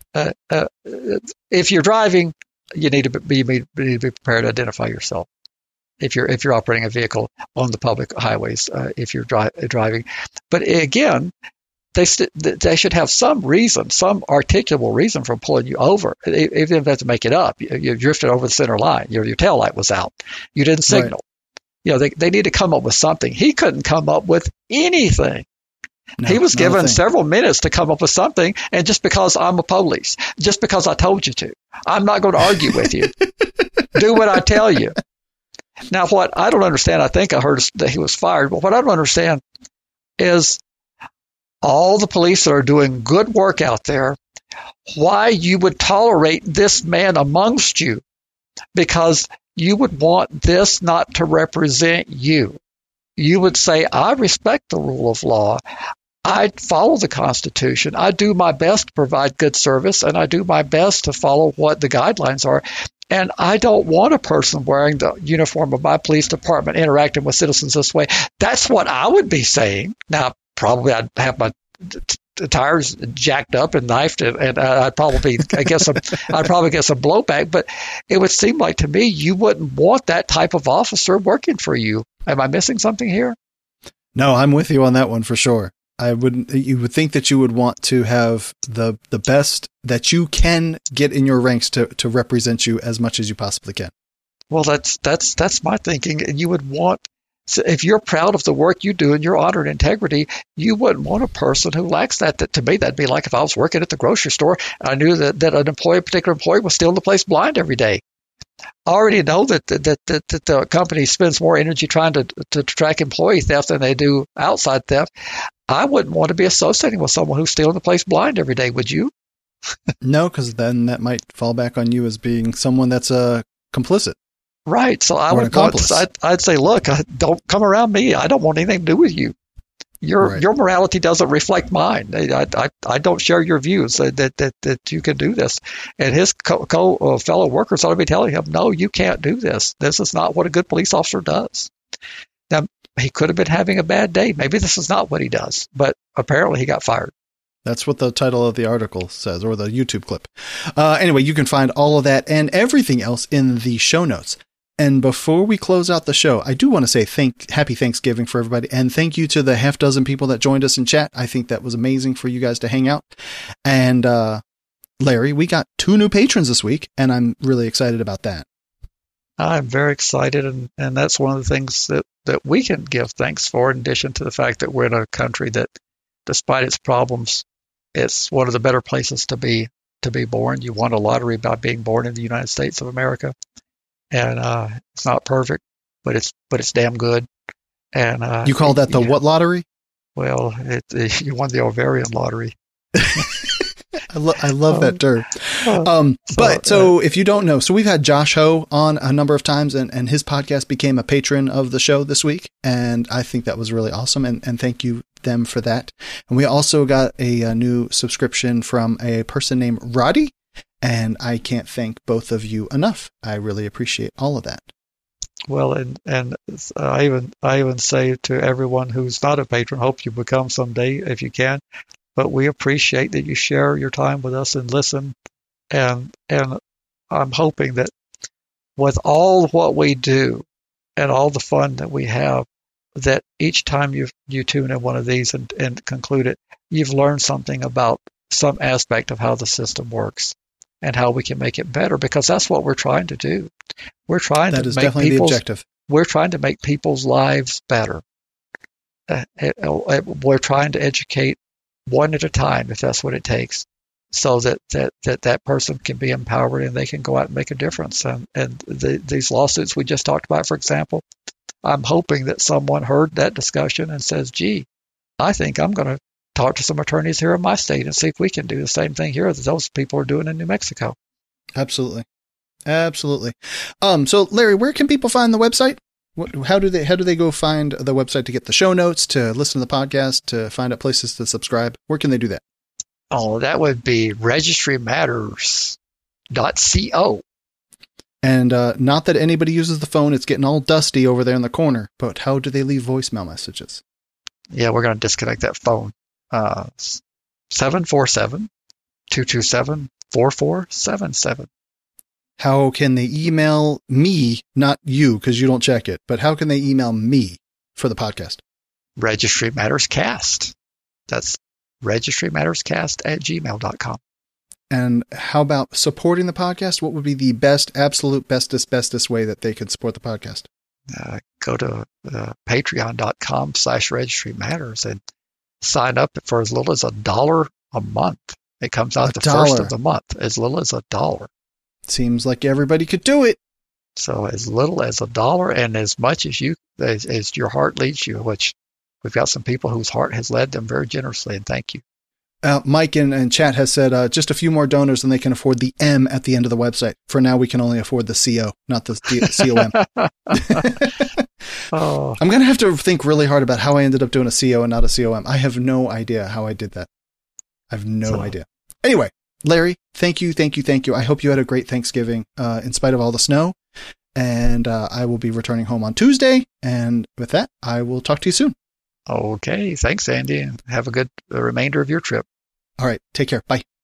If you're driving, you need to be prepared to identify yourself. If you're operating a vehicle on the public highways, if you're driving, but again, they should have some reason, some articulable reason for pulling you over, even if they have to make it up. You drifted over the center line. Your tail light was out. You didn't signal. Right. They need to come up with something. He couldn't come up with anything. No, he was given several minutes to come up with something, and just because I'm a police, just because I told you to, I'm not going to argue with you. Do what I tell you. Now, what I don't understand, I think I heard that he was fired, but what I don't understand is all the police that are doing good work out there, why you would tolerate this man amongst you, because you would want this not to represent you. You would say, I respect the rule of law. I follow the Constitution. I do my best to provide good service, and I do my best to follow what the guidelines are. And I don't want a person wearing the uniform of my police department interacting with citizens this way. That's what I would be saying. Now, probably I'd have my tires jacked up and knifed, and I'd probably get some blowback. But it would seem like to me you wouldn't want that type of officer working for you. Am I missing something here? No, I'm with you on that one for sure. You would think that you would want to have the best that you can get in your ranks to represent you as much as you possibly can. Well, that's my thinking. And you would want, if you're proud of the work you do and your honor and integrity, you wouldn't want a person who lacks that. To me, that'd be like if I was working at the grocery store, I knew that a particular employee was stealing the place blind every day. I already know that the company spends more energy trying to track employee theft than they do outside theft. I wouldn't want to be associating with someone who's stealing the place blind every day, would you? No, because then that might fall back on you as being someone that's complicit. Right. So I'd say, look, don't come around me. I don't want anything to do with you. Your morality doesn't reflect mine. I don't share your views that you can do this. And his fellow workers ought to be telling him, no, you can't do this. This is not what a good police officer does. Now, he could have been having a bad day. Maybe this is not what he does, but apparently he got fired. That's what the title of the article says, or the YouTube clip. Anyway, you can find all of that and everything else in the show notes. And before we close out the show, I do want to say happy Thanksgiving for everybody. And thank you to the half dozen people that joined us in chat. I think that was amazing for you guys to hang out. And Larry, we got 2 new patrons this week, and I'm really excited about that. I'm very excited, and that's one of the things that we can give thanks for, in addition to the fact that we're in a country that, despite its problems, it's one of the better places to be born. You won a lottery by being born in the United States of America. And it's not perfect, but it's damn good. And you call that the what lottery? Well, you won the ovarian lottery. I love that term. So if you don't know, so we've had Josh Ho on a number of times, and his podcast became a patron of the show this week, and I think that was really awesome. And thank you them for that. And we also got a new subscription from a person named Roddy. And I can't thank both of you enough. I really appreciate all of that. Well, and I even say to everyone who's not a patron, hope you become someday if you can. But we appreciate that you share your time with us and listen. And I'm hoping that with all what we do and all the fun that we have, that each time you tune in one of these and conclude it, you've learned something about some aspect of how the system works and how we can make it better, because that's what we're trying to do. We're trying to make definitely the objective. We're trying to make people's lives better. We're trying to educate one at a time, if that's what it takes, so that person can be empowered and they can go out and make a difference. And these lawsuits we just talked about, for example, I'm hoping that someone heard that discussion and says, gee, I think I'm going to talk to some attorneys here in my state and see if we can do the same thing here that those people are doing in New Mexico. Absolutely. So Larry, where can people find the website? How do they go find the website to get the show notes, to listen to the podcast, to find out places to subscribe? Where can they do that? Oh, that would be registrymatters.co. And not that anybody uses the phone. It's getting all dusty over there in the corner. But how do they leave voicemail messages? Yeah, we're going to disconnect that phone. 747-227-4477. How can they email me, not you, because you don't check it, but how can they email me for the podcast? Registry Matters Cast. That's registrymatterscast@gmail.com. And how about supporting the podcast? What would be the absolute bestest way that they could support the podcast? Go to patreon.com/registrymatters and sign up for as little as $1 a month. It comes out the first of the month, as little as $1. Seems like everybody could do it. So as little as $1 and as much as as your heart leads you, which we've got some people whose heart has led them very generously, and thank you. Mike in chat has said just a few more donors and they can afford the M at the end of the website. For now, we can only afford the CO, not the COM. Oh. I'm going to have to think really hard about how I ended up doing a CO and not a COM. I have no idea how I did that. I have no idea. Anyway, Larry, thank you. I hope you had a great Thanksgiving in spite of all the snow. And I will be returning home on Tuesday. And with that, I will talk to you soon. Okay. Thanks, Andy. And have a good remainder of your trip. All right. Take care. Bye.